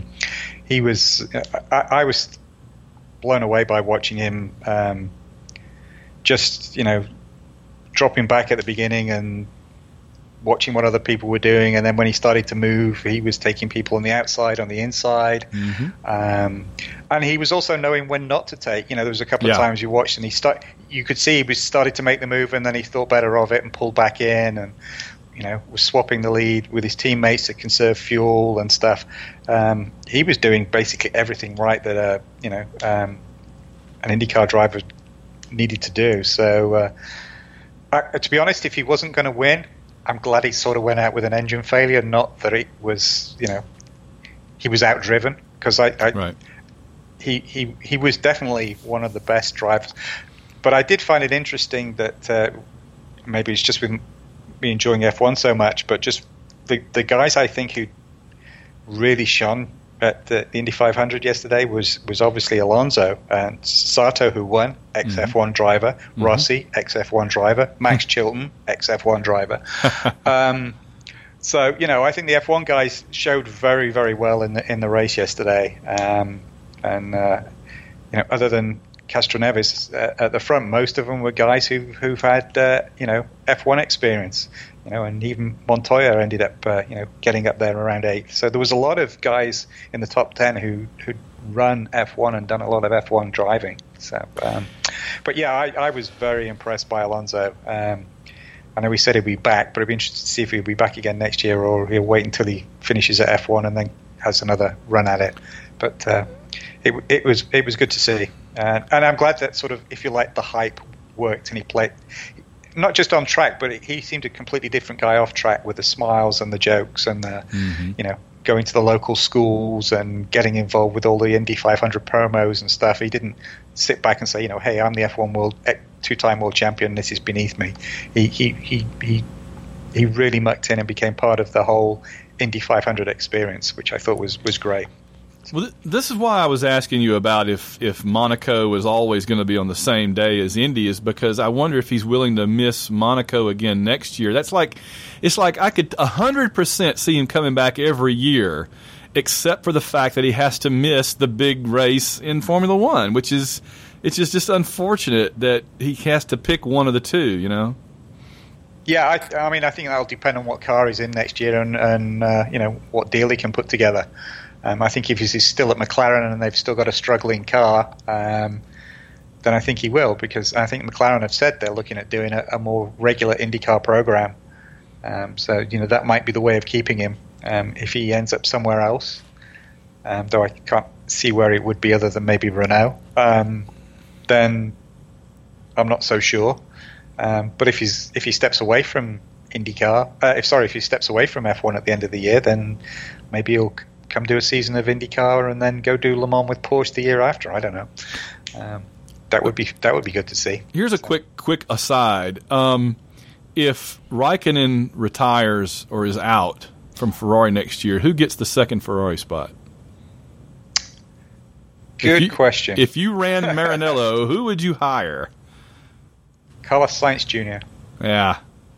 was blown away by watching him just dropping back at the beginning and watching what other people were doing, and then when he started to move, he was taking people on the outside, on the inside, and he was also knowing when not to take. There was a couple of times you watched, and you could see he was started to make the move, and then he thought better of it and pulled back in, and was swapping the lead with his teammates to conserve fuel and stuff. He was doing basically everything right that an IndyCar driver needed to do. So, to be honest, if he wasn't going to win, I'm glad he sort of went out with an engine failure, not that it was, he was outdriven, because right. he was definitely one of the best drivers. But I did find it interesting that maybe it's just with me enjoying F1 so much, but just the guys I think who really shone at the Indy 500 yesterday was obviously Alonso and Sato, who won, ex-F1 driver, Rossi, ex-F1 driver, Max Chilton, ex-F1 driver. So, I think the F1 guys showed very, very well in the race yesterday. Other than Castroneves at the front, most of them were guys who've had, F1 experience. And even Montoya ended up, getting up there around 8th. So there was a lot of guys in the top 10 who'd run F1 and done a lot of F1 driving. So, but yeah, I was very impressed by Alonso. I know he said he'd be back, but I'd be interested to see if he'll be back again next year, or he'll wait until he finishes at F1 and then has another run at it. But it was good to see, and I'm glad that sort of, if you like, the hype worked, and he played. Not just on track, but he seemed a completely different guy off track, with the smiles and the jokes and the, going to the local schools and getting involved with all the Indy 500 promos and stuff. He didn't sit back and say, hey, I'm the F1 two-time world champion. This is beneath me. He really mucked in and became part of the whole Indy 500 experience, which I thought was great. Well, this is why I was asking you about if Monaco was always going to be on the same day as Indy, is because I wonder if he's willing to miss Monaco again next year. It's like I could 100% see him coming back every year, except for the fact that he has to miss the big race in Formula One, which is just unfortunate that he has to pick one of the two. Yeah, I mean, I think that'll depend on what car he's in next year and what deal he can put together. I think if he's still at McLaren and they've still got a struggling car, then I think he will, because I think McLaren have said they're looking at doing a more regular IndyCar program. So that might be the way of keeping him. If he ends up somewhere else, though I can't see where it would be other than maybe Renault, then I'm not so sure. But if he steps away from IndyCar, if he steps away from F1 at the end of the year, then maybe he'll come do a season of IndyCar and then go do Le Mans with Porsche the year after. I don't know. That would be good to see. Here's a quick aside. If Raikkonen retires or is out from Ferrari next year, who gets the second Ferrari spot? Good question. If you ran Maranello, who would you hire? Carlos Sainz Jr. Yeah.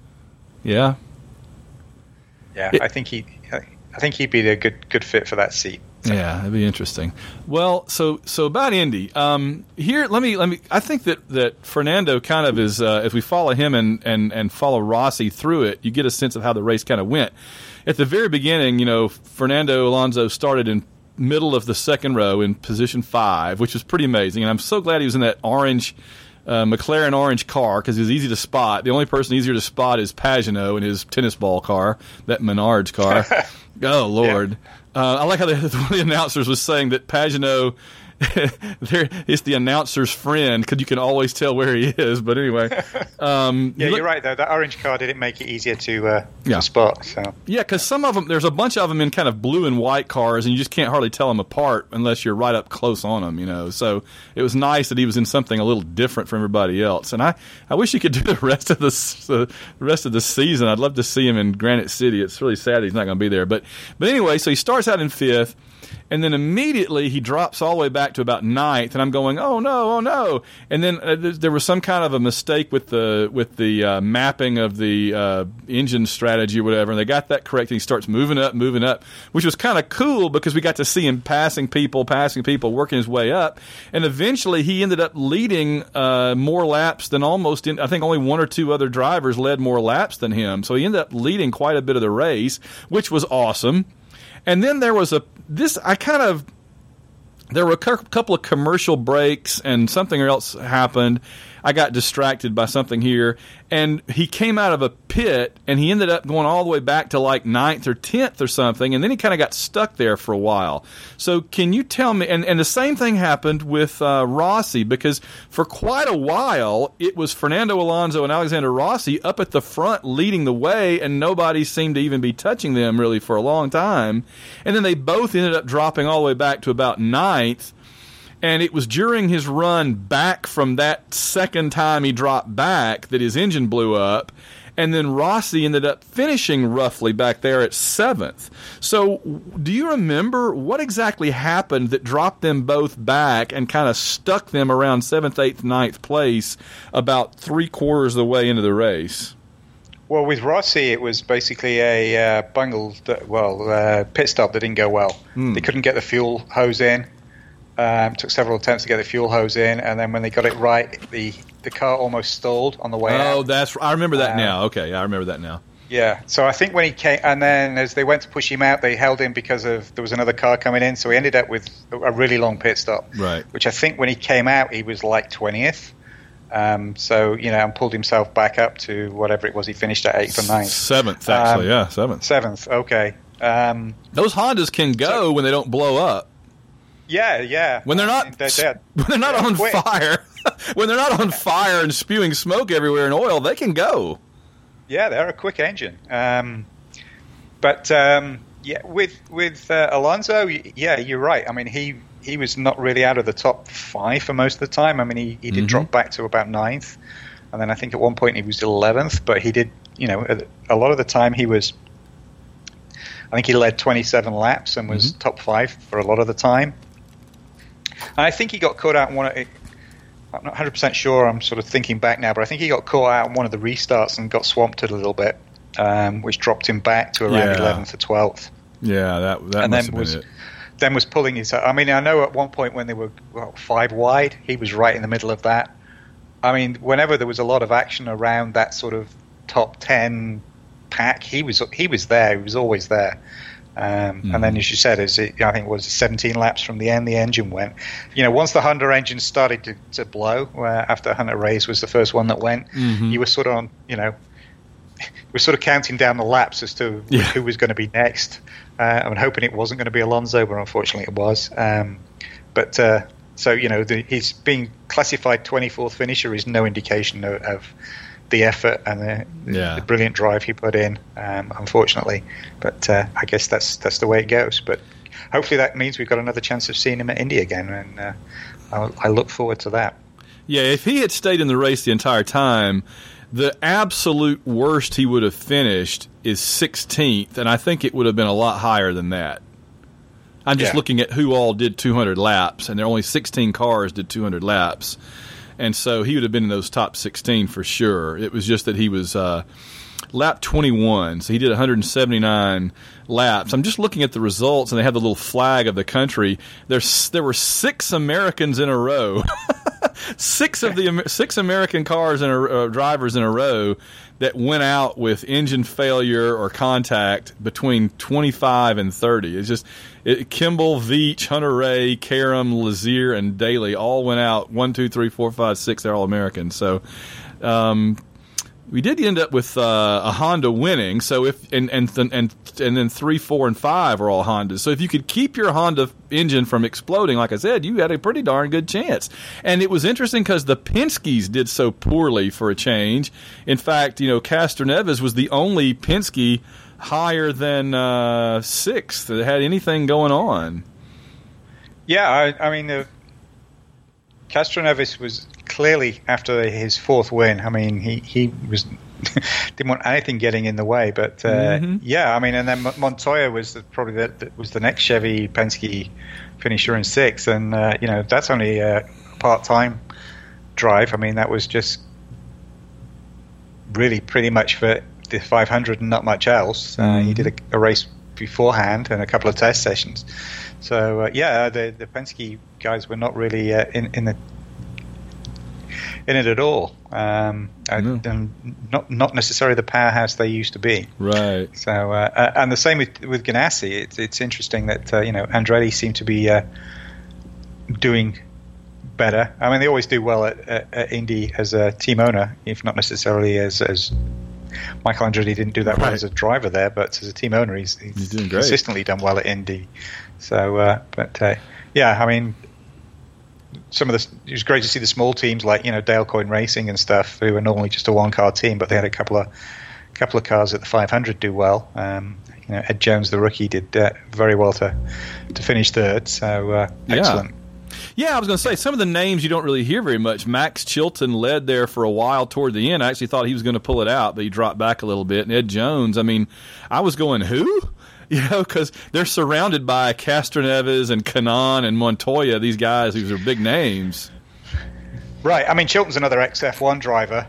I think he'd be a good fit for that seat. So. Yeah, that'd be interesting. Well, so about Indy, here let me. I think that Fernando kind of is. If we follow him and follow Rossi through it, you get a sense of how the race kind of went. At the very beginning, Fernando Alonso started in middle of the second row in position 5, which was pretty amazing. And I'm so glad he was in that orange McLaren orange car because it was easy to spot. The only person easier to spot is Pagenaud in his tennis ball car, that Menards car. Oh, Lord. Yeah. I like how one of the announcers was saying that Pagenaud it's the announcer's friend because you can always tell where he is. But anyway, you're right though. That orange car didn't make it easier to spot. So because some of them, there's a bunch of them in kind of blue and white cars, and you just can't hardly tell them apart unless you're right up close on them. So it was nice that he was in something a little different from everybody else. And I wish he could do the rest of the season. I'd love to see him in Granite City. It's really sad he's not going to be there. But anyway, so he starts out in 5th. And then immediately he drops all the way back to about 9th, and I'm going, oh no! And then there was some kind of a mistake with the mapping of the engine strategy or whatever, and they got that correct. And he starts moving up, which was kind of cool because we got to see him passing people, working his way up, and eventually he ended up leading more laps than I think only one or two other drivers led more laps than him. So he ended up leading quite a bit of the race, which was awesome. And then there was there were a couple of commercial breaks and something else happened. I got distracted by something here, and he came out of a pit, and he ended up going all the way back to like 9th or 10th or something, and then he kind of got stuck there for a while. So can you tell me, and the same thing happened with Rossi, because for quite a while, it was Fernando Alonso and Alexander Rossi up at the front leading the way, and nobody seemed to even be touching them really for a long time. And then they both ended up dropping all the way back to about 9th. And it was during his run back from that second time he dropped back that his engine blew up. And then Rossi ended up finishing roughly back there at 7th. So do you remember what exactly happened that dropped them both back and kind of stuck them around 7th, 8th, 9th place about 3/4 of the way into the race? Well, with Rossi, it was basically a pit stop that didn't go well. They couldn't get the fuel hose in. Took several attempts to get the fuel hose in, and then when they got it right, the car almost stalled on the way out. I remember that now. Okay, I remember that now. Yeah, so I think when he came, and then as they went to push him out, they held him because there was another car coming in, so he ended up with a really long pit stop. Right. Which I think when he came out, he was like 20th. And pulled himself back up to whatever it was. He finished at 8th or 9th. 7th, actually, 7th. 7th, okay. Those Hondas can go when they don't blow up. Yeah. When they're not on fire, when they're not on fire and spewing smoke everywhere and oil, they can go. Yeah, they're a quick engine. With Alonso, you're right. I mean, he was not really out of the top 5 for most of the time. I mean, he did drop back to about 9th, and then I think at one point he was 11th. But he did, a lot of the time he was. I think he led 27 laps and was top 5 for a lot of the time. And I think he got caught out in I'm not 100% sure, I'm sort of thinking back now, but I think he got caught out in one of the restarts and got swamped a little bit, which dropped him back to around 11th or 12th. Yeah, that must have been it. Then was pulling his... I mean, I know at one point when they were 5 wide, he was right in the middle of that. I mean, whenever there was a lot of action around that sort of top 10 pack, he was there. He was always there. And then, as you said, I think it was 17 laps from the end, the engine went. Once the Honda engine started to blow, after Hunter Reyes was the first one that went, you were sort of on, we're sort of counting down the laps as to who was going to be next. I'm hoping it wasn't going to be Alonso, but unfortunately it was. He's being classified 24th finisher is no indication of the effort and the brilliant drive he put in, unfortunately. But I guess that's the way it goes. But hopefully that means we've got another chance of seeing him at Indy again, and I look forward to that. Yeah, if he had stayed in the race the entire time, the absolute worst he would have finished is 16th, and I think it would have been a lot higher than that. I'm just looking at who all did 200 laps, and there are only 16 cars did 200 laps. And so he would have been in those top 16 for sure. It was just that he was lap 21, so he did 179 laps. I'm just looking at the results, and they have the little flag of the country. There were 6 Americans in a row. six American cars and drivers in a row that went out with engine failure or contact between 25 and 30. It's just Kimball, Veach, Hunter-Reay, Karam, Lazier, and Daly all went out. 1, 2, 3, 4, 5, 6. They're all Americans. So we did end up with a Honda winning. So if and then 3, 4, and 5 are all Hondas. So if you could keep your Honda engine from exploding, like I said, you had a pretty darn good chance. And it was interesting because the Penske's did so poorly for a change. In fact, Castroneves was the only Penske higher than 6th that had anything going on. Yeah, I mean, Castroneves was clearly after his 4th win. I mean, he was didn't want anything getting in the way. But yeah, I mean, and then Montoya was probably the next Chevy Penske finisher in 6th, and that's only a part-time drive. I mean, that was just really pretty much for the 500 and not much else. He did a race beforehand and a couple of test sessions. So the Penske guys were not really in it at all, and not necessarily the powerhouse they used to be. Right. So and the same with Ganassi. It's interesting that Andretti seemed to be doing better. I mean, they always do well at Indy as a team owner, if not necessarily as Michael Andretti didn't do that well as a driver there, but as a team owner, he's doing great. Consistently done well at Indy. So, I mean, it was great to see the small teams like Dale Coyne Racing and stuff, who are normally just a one-car team, but they had a couple of cars at the 500 do well. Ed Jones, the rookie, did very well to finish 3rd. So excellent. Yeah, I was going to say, some of the names you don't really hear very much. Max Chilton led there for a while toward the end. I actually thought he was going to pull it out, but he dropped back a little bit. And Ed Jones, I mean, I was going, who? Because they're surrounded by Castroneves and Kanaan and Montoya, these guys who are big names. Right. I mean, Chilton's another ex-F1 driver,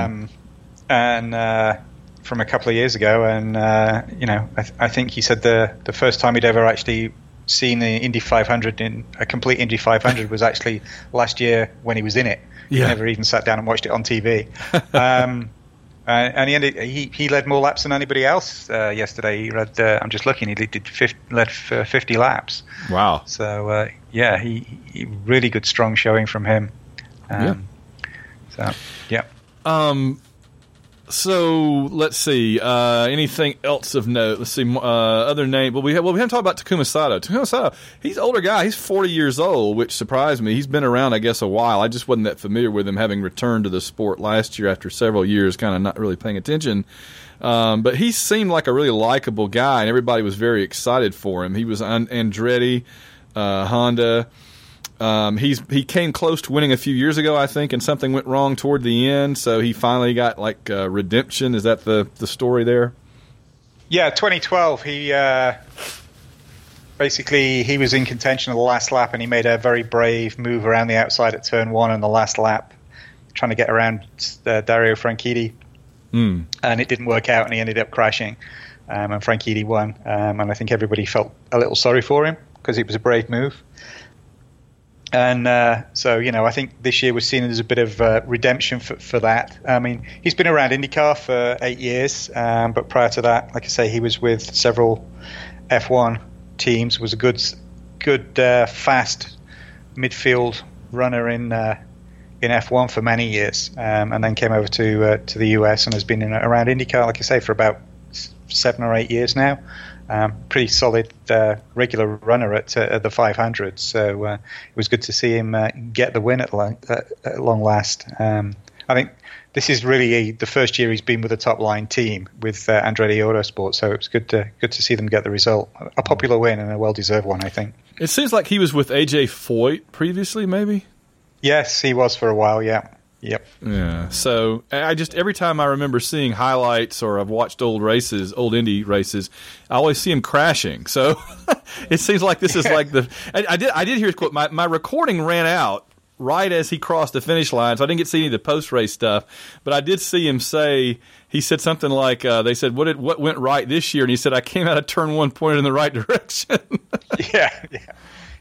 and from a couple of years ago. And, I think he said the first time he'd ever actually seen the Indy 500 in a complete Indy 500 was actually last year when he was in it. He never even sat down and watched it on TV. And he led more laps than anybody else yesterday. He led, I'm just looking, he led 50 laps. Wow. So, he really good, strong showing from him. So let's see. Anything else of note? Let's see. Other name. Well, we haven't talked about Takuma Sato. Takuma Sato, he's an older guy. He's 40 years old, which surprised me. He's been around, I guess, a while. I just wasn't that familiar with him, having returned to the sport last year after several years, kind of not really paying attention. But he seemed like a really likable guy, and everybody was very excited for him. He was on Andretti, Honda. He came close to winning a few years ago, I think, and something went wrong toward the end, so he finally got redemption. Is that the story there? Yeah, 2012. He basically he was in contention on the last lap, and he made a very brave move around the outside at turn 1 on the last lap, trying to get around Dario Franchitti, and it didn't work out, and he ended up crashing, and Franchitti won, and I think everybody felt a little sorry for him because it was a brave move. And so, I think this year was seen as a bit of redemption for that. I mean, he's been around IndyCar for 8 years, but prior to that, like I say, he was with several F1 teams, was a good fast midfield runner in F1 for many years, and then came over to the US and has been around IndyCar, like I say, for about 7 or 8 years now. Pretty solid regular runner at the 500, so it was good to see him get the win at long last. I think this is really the first year he's been with a top line team with Andretti Autosport, so it was good to see them get the result. A popular win and a well deserved one, I think. It seems like he was with AJ Foyt previously, maybe. Yes, he was for a while. Yeah. Yep. Yeah. So every time I remember seeing highlights or I've watched old Indy races, I always see him crashing. So it seems like this is like I did hear his quote. My recording ran out right as he crossed the finish line, so I didn't get to see any of the post race stuff. But I did see him say, he said something like, they said, what went right this year? And he said, I came out of turn 1 pointed in the right direction.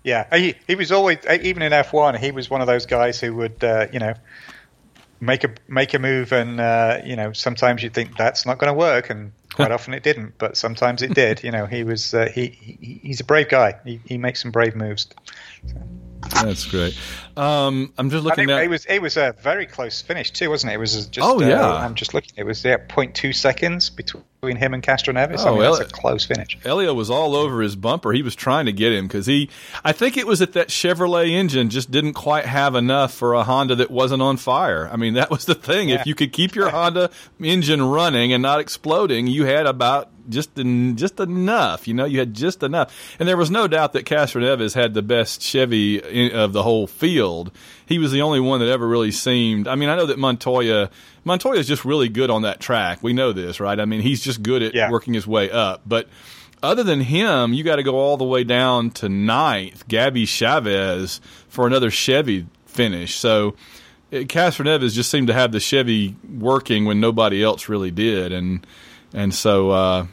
Yeah, he was always, even in F1, he was one of those guys who would, make a move, and sometimes you think that's not going to work, and quite often it didn't, but sometimes it did. He was he's a brave guy. He makes some brave moves. So. That's great. I'm just looking at it was a very close finish too, wasn't it? It was just I'm just looking. It was 0.2 seconds between him and Castroneves. That's a close finish. Elio was all over his bumper. He was trying to get him because I think it was that Chevrolet engine just didn't quite have enough for a Honda that wasn't on fire. I mean, that was the thing. Yeah. If you could keep your Honda engine running and not exploding, you had about just enough. You had just enough. And there was no doubt that Castroneves had the best Chevy of the whole field. He was the only one that ever really seemed. I mean, I know that Montoya is just really good on that track. We know this, right? I mean, he's just good at working his way up. But other than him, you got to go all the way down to 9th, Gabby Chavez, for another Chevy finish. So Castroneves just seemed to have the Chevy working when nobody else really did. And so,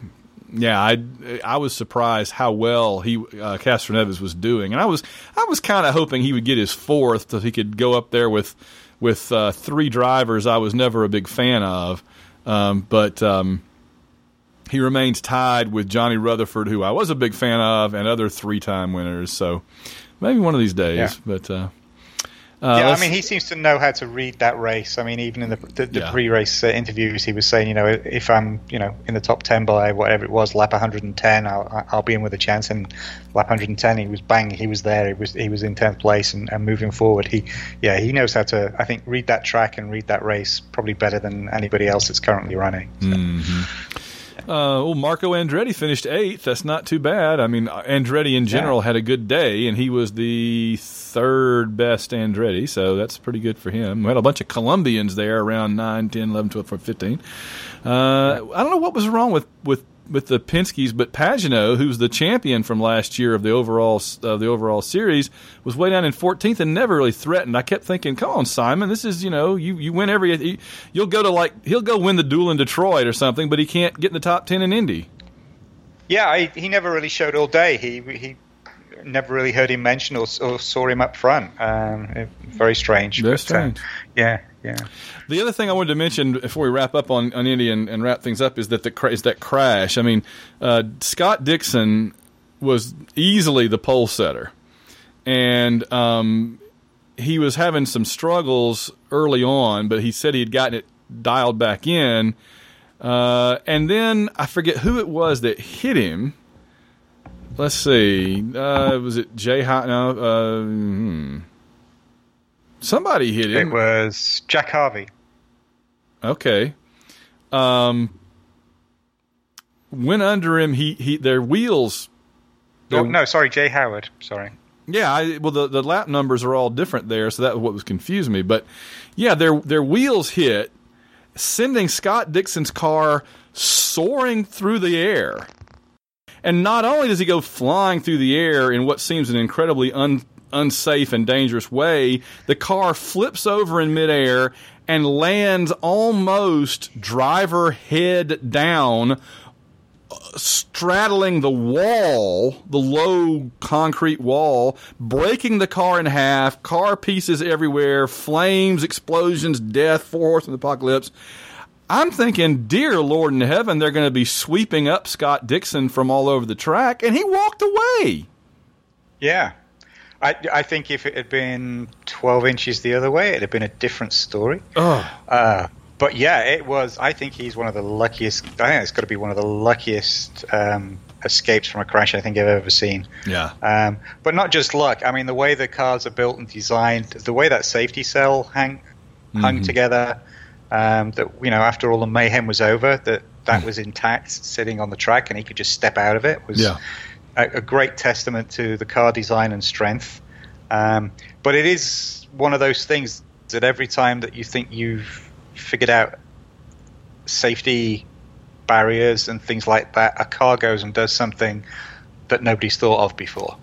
I was surprised how well Castroneves was doing, and I was kind of hoping he would get his 4th so he could go up there with 3 drivers I was never a big fan of, but he remains tied with Johnny Rutherford, who I was a big fan of, and other 3-time winners. So maybe one of these days, but. I mean, he seems to know how to read that race. I mean, even in the pre-race interviews, he was saying, if I'm, in the top 10 by whatever it was, lap 110, I'll be in with a chance. And lap 110, he was bang, he was there. He was in 10th place and moving forward. He knows how to, I think, read that track and read that race probably better than anybody else that's currently running. So. Mm-hmm. Marco Andretti finished 8th. That's not too bad. I mean, Andretti in general had a good day, and he was the 3rd best Andretti, so that's pretty good for him. We had a bunch of Colombians there around 9, 10, 11, 12, 15. I don't know what was wrong with the Penske's, but Pagano, who's the champion from last year of the overall series, was way down in 14th and never really threatened. I kept thinking, come on, Simon, this is, you win he'll go win the duel in Detroit or something, but he can't get in the top 10 in Indy. Yeah, he never really showed all day. He never really heard him mentioned or saw him up front. Very strange. Very strange. Yeah. The other thing I wanted to mention before we wrap up on Indy and wrap things up is that crash. I mean, Scott Dixon was easily the pole setter, and he was having some struggles early on, but he said he had gotten it dialed back in, and then I forget who it was that hit him. Let's see. Was it Jay High? No. Somebody hit him. It was Jack Harvey. Okay. Went under him. Their wheels. Jay Howard. Sorry. Yeah. The lap numbers are all different there, so that was what was confusing me. But yeah, their wheels hit, sending Scott Dixon's car soaring through the air. And not only does he go flying through the air in what seems an incredibly unsafe and dangerous way, the car flips over in midair and lands almost driver head down, straddling the wall, the low concrete wall, breaking the car in half, car pieces everywhere, flames, explosions, death, 4 horsemen of the apocalypse. I'm thinking, dear Lord in heaven, they're going to be sweeping up Scott Dixon from all over the track, and he walked away. Yeah. I think if it had been 12 inches the other way, it'd have been a different story. Oh. But yeah, it was. I think he's one of the luckiest. I think it's got to be one of the luckiest escapes from a crash I think I've ever seen. Yeah. But not just luck. I mean, the way the cars are built and designed, the way that safety cell hung together. That after all the mayhem was over, that was intact, sitting on the track, and he could just step out of it. Was a great testament to the car design and strength. But it is one of those things that every time that you think you've figured out safety barriers and things like that, a car goes and does something that nobody's thought of before.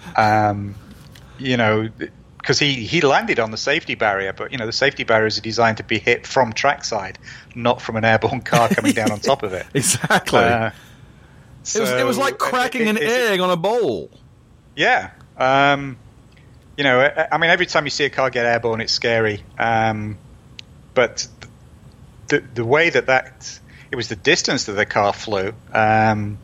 Because he landed on the safety barrier, but the safety barriers are designed to be hit from trackside, not from an airborne car coming down on top of it. Exactly. It was like cracking an egg on a bowl. Yeah, You know, I mean, every time you see a car get airborne, it's scary. But the way that it was the distance that the car flew, and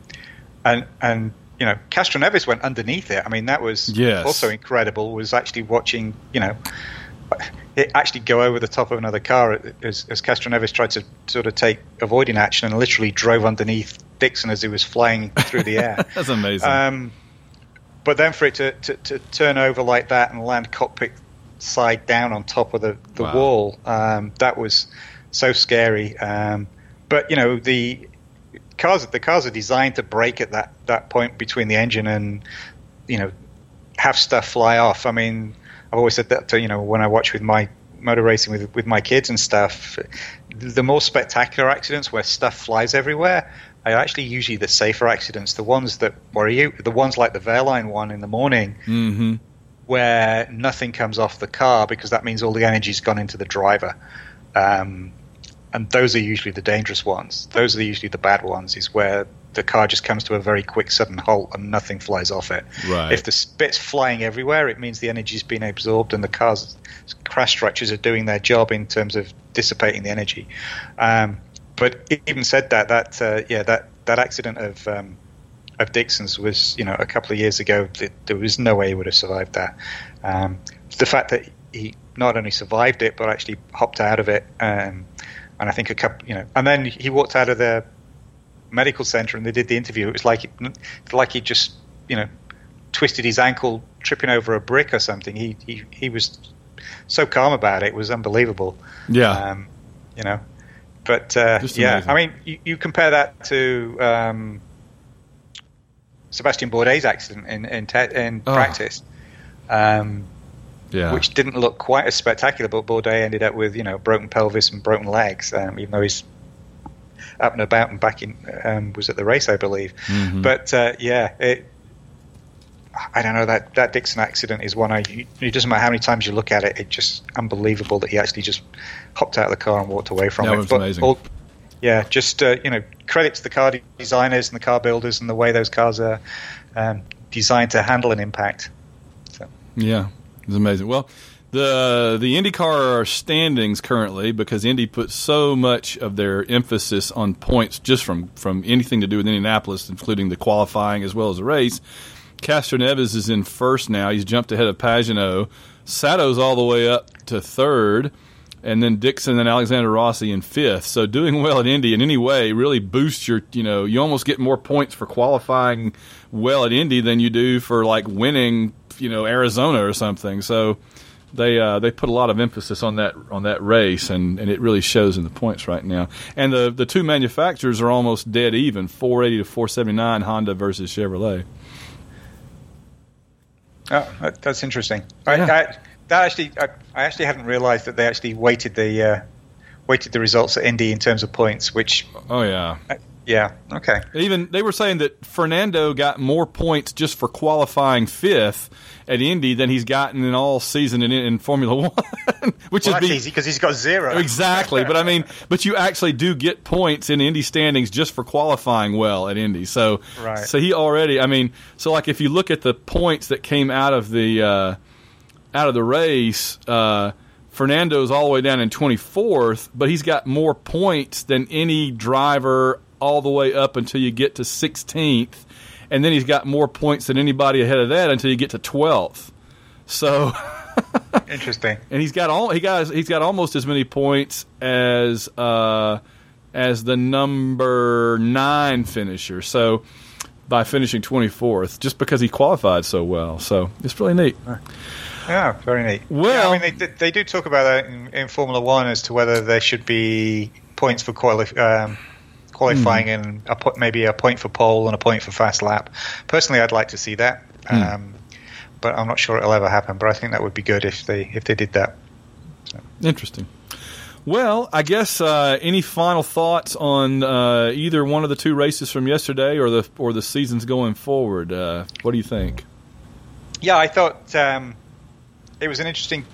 you know, Castroneves went underneath it. I mean, that was also incredible. Was actually watching, you know, it actually go over the top of another car as Castroneves tried to sort of take avoiding action and literally drove underneath Dixon as he was flying through the air. That's amazing. But then for it to turn over like that and land cockpit side down on top of the wall, that was so scary. But you know, the cars are designed to brake at that point between the engine and, you know, have stuff fly off. I mean, I've always said that to, you know, when I watch with my motor racing with my kids and stuff, the more spectacular accidents where stuff flies everywhere are actually usually the safer accidents. The ones that worry you, the ones like the Wehrlein one in the morning, where nothing comes off the car because that means all the energy's gone into the driver. And those are usually the dangerous ones. Those are usually the bad ones, is where the car just comes to a very quick sudden halt and nothing flies off it. Right. If the bit's flying everywhere, it means the energy's been absorbed and the car's crash structures are doing their job in terms of dissipating the energy. But even said that accident of Dixon's was, you know, a couple of years ago. There was no way he would have survived that. The fact that he not only survived it but actually hopped out of it, and I think a couple, you know, and then he walked out of the medical center and they did the interview. It was like he just, you know, twisted his ankle tripping over a brick or something. He was so calm about it. It was unbelievable. Yeah. You know. But yeah, I mean, you compare that to Sebastian Bourdais' accident in practice, which didn't look quite as spectacular. But Bourdais ended up with, you know, broken pelvis and broken legs, even though he's up and about and back in was at the race, I believe. Mm-hmm. But I don't know, that Dixon accident is one it doesn't matter how many times you look at it, it's just unbelievable that he actually just hopped out of the car and walked away from it. That was amazing. You know, credit to the car designers and the car builders and the way those cars are designed to handle an impact. So. Yeah, it's amazing. Well, the IndyCar standings currently, because Indy puts so much of their emphasis on points just from anything to do with Indianapolis, including the qualifying as well as the race. Castroneves is in first now. He's jumped ahead of Pagenaud. Sato's all the way up to third, and then Dixon and Alexander Rossi in fifth. So doing well at Indy in any way really boosts your, you know, you almost get more points for qualifying well at Indy than you do for like winning, you know, Arizona or something. So they put a lot of emphasis on that race, and it really shows in the points right now. And the two manufacturers are almost dead even, 480 to 479, Honda versus Chevrolet. Oh, that's interesting. Yeah. I actually hadn't realized that they actually weighted the results at Indy in terms of points. Which yeah, okay. Even they were saying that Fernando got more points just for qualifying fifth at Indy than he's gotten in all season in Formula One, which is easy because he's got 0. Exactly, but I mean, but you actually do get points in Indy standings just for qualifying well at Indy. So, right. So he already, I mean, so like if you look at the points that came out of the race, Fernando's all the way down in 24th, but he's got more points than any driver all the way up until you get to 16th. And then he's got more points than anybody ahead of that until you get to 12th. So interesting. And he's got almost as many points as the number 9 finisher. So by finishing 24th, just because he qualified so well. So it's really neat. Yeah, very neat. Well, I mean, they do talk about that in Formula One as to whether there should be points for qualifying and maybe a point for pole and a point for fast lap. Personally, I'd like to see that, but I'm not sure it'll ever happen. But I think that would be good if they did that. So. Interesting. Well, I guess any final thoughts on either one of the two races from yesterday or the seasons going forward? What do you think? Yeah, I thought it was an interesting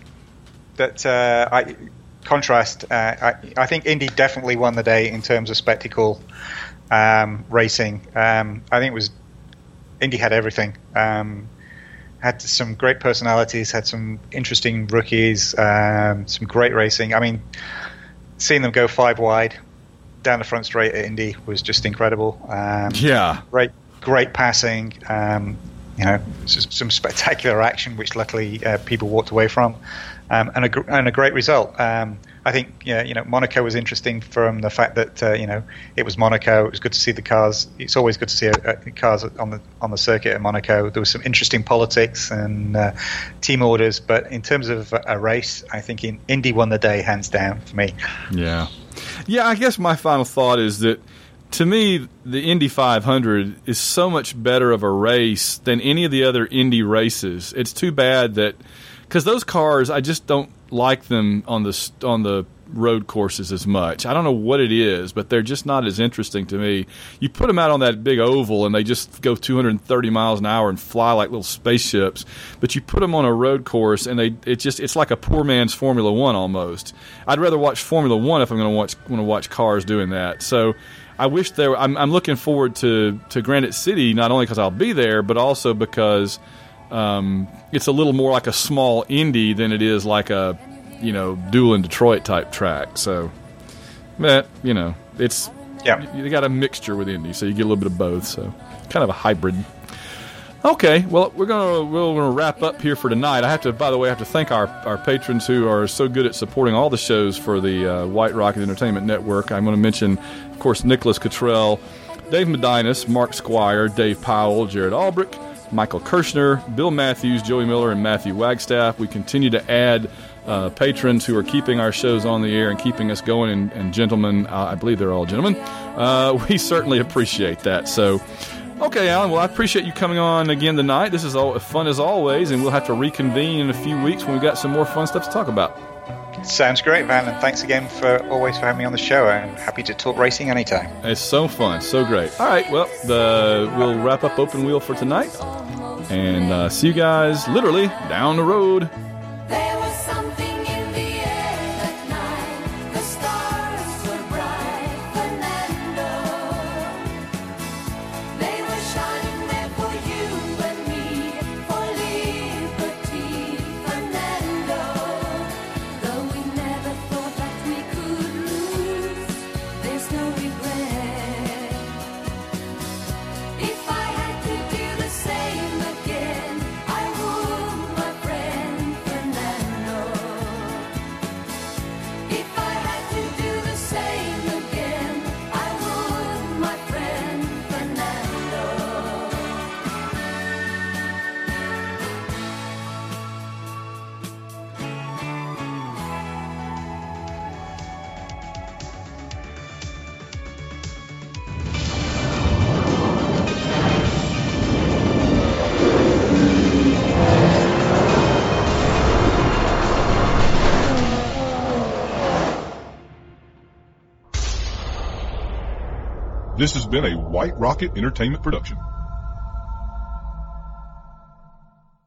contrast. I think Indy definitely won the day in terms of spectacle racing. I think it was Indy had everything. had some great personalities, had some interesting rookies, some great racing. I mean, seeing them go 5 wide down the front straight at Indy was just incredible. Great passing. Some spectacular action, which luckily people walked away from, and a great result. I think Monaco was interesting from the fact that it was Monaco. It was good to see the cars. It's always good to see cars on the circuit at Monaco. There was some interesting politics and team orders, but in terms of a race, I think Indy won the day hands down for me. Yeah. I guess my final thought is that, to me, the Indy 500 is so much better of a race than any of the other Indy races. It's too bad that, because those cars, I just don't like them on the road courses as much. I don't know what it is, but they're just not as interesting to me. You put them out on that big oval and they just go 230 miles an hour and fly like little spaceships. But you put them on a road course and it's like a poor man's Formula One almost. I'd rather watch Formula One if I'm going to watch cars doing that. So I wish I'm looking forward to Granite City, not only because I'll be there, but also because it's a little more like a small Indy than it is like a Doolin Detroit type track. So, it's you got a mixture with Indy, so you get a little bit of both. So, kind of a hybrid. Okay, well, we're gonna wrap up here for tonight. I have to thank our patrons who are so good at supporting all the shows for the White Rocket Entertainment Network. I'm going to mention, of course, Nicholas Cottrell, Dave Medinus, Mark Squire, Dave Powell, Jared Albrecht, Michael Kirshner, Bill Matthews, Joey Miller, and Matthew Wagstaff. We continue to add patrons who are keeping our shows on the air and keeping us going, and gentlemen, I believe they're all gentlemen. We certainly appreciate that. So, okay, Alan, well, I appreciate you coming on again tonight. This is fun as always, and we'll have to reconvene in a few weeks when we've got some more fun stuff to talk about. Sounds great, Van, and thanks again for having me on the show. I'm happy to talk racing anytime. It's so fun, so great. All right, well, we'll wrap up Open Wheel for tonight, and see you guys literally down the road. This has been a White Rocket Entertainment production.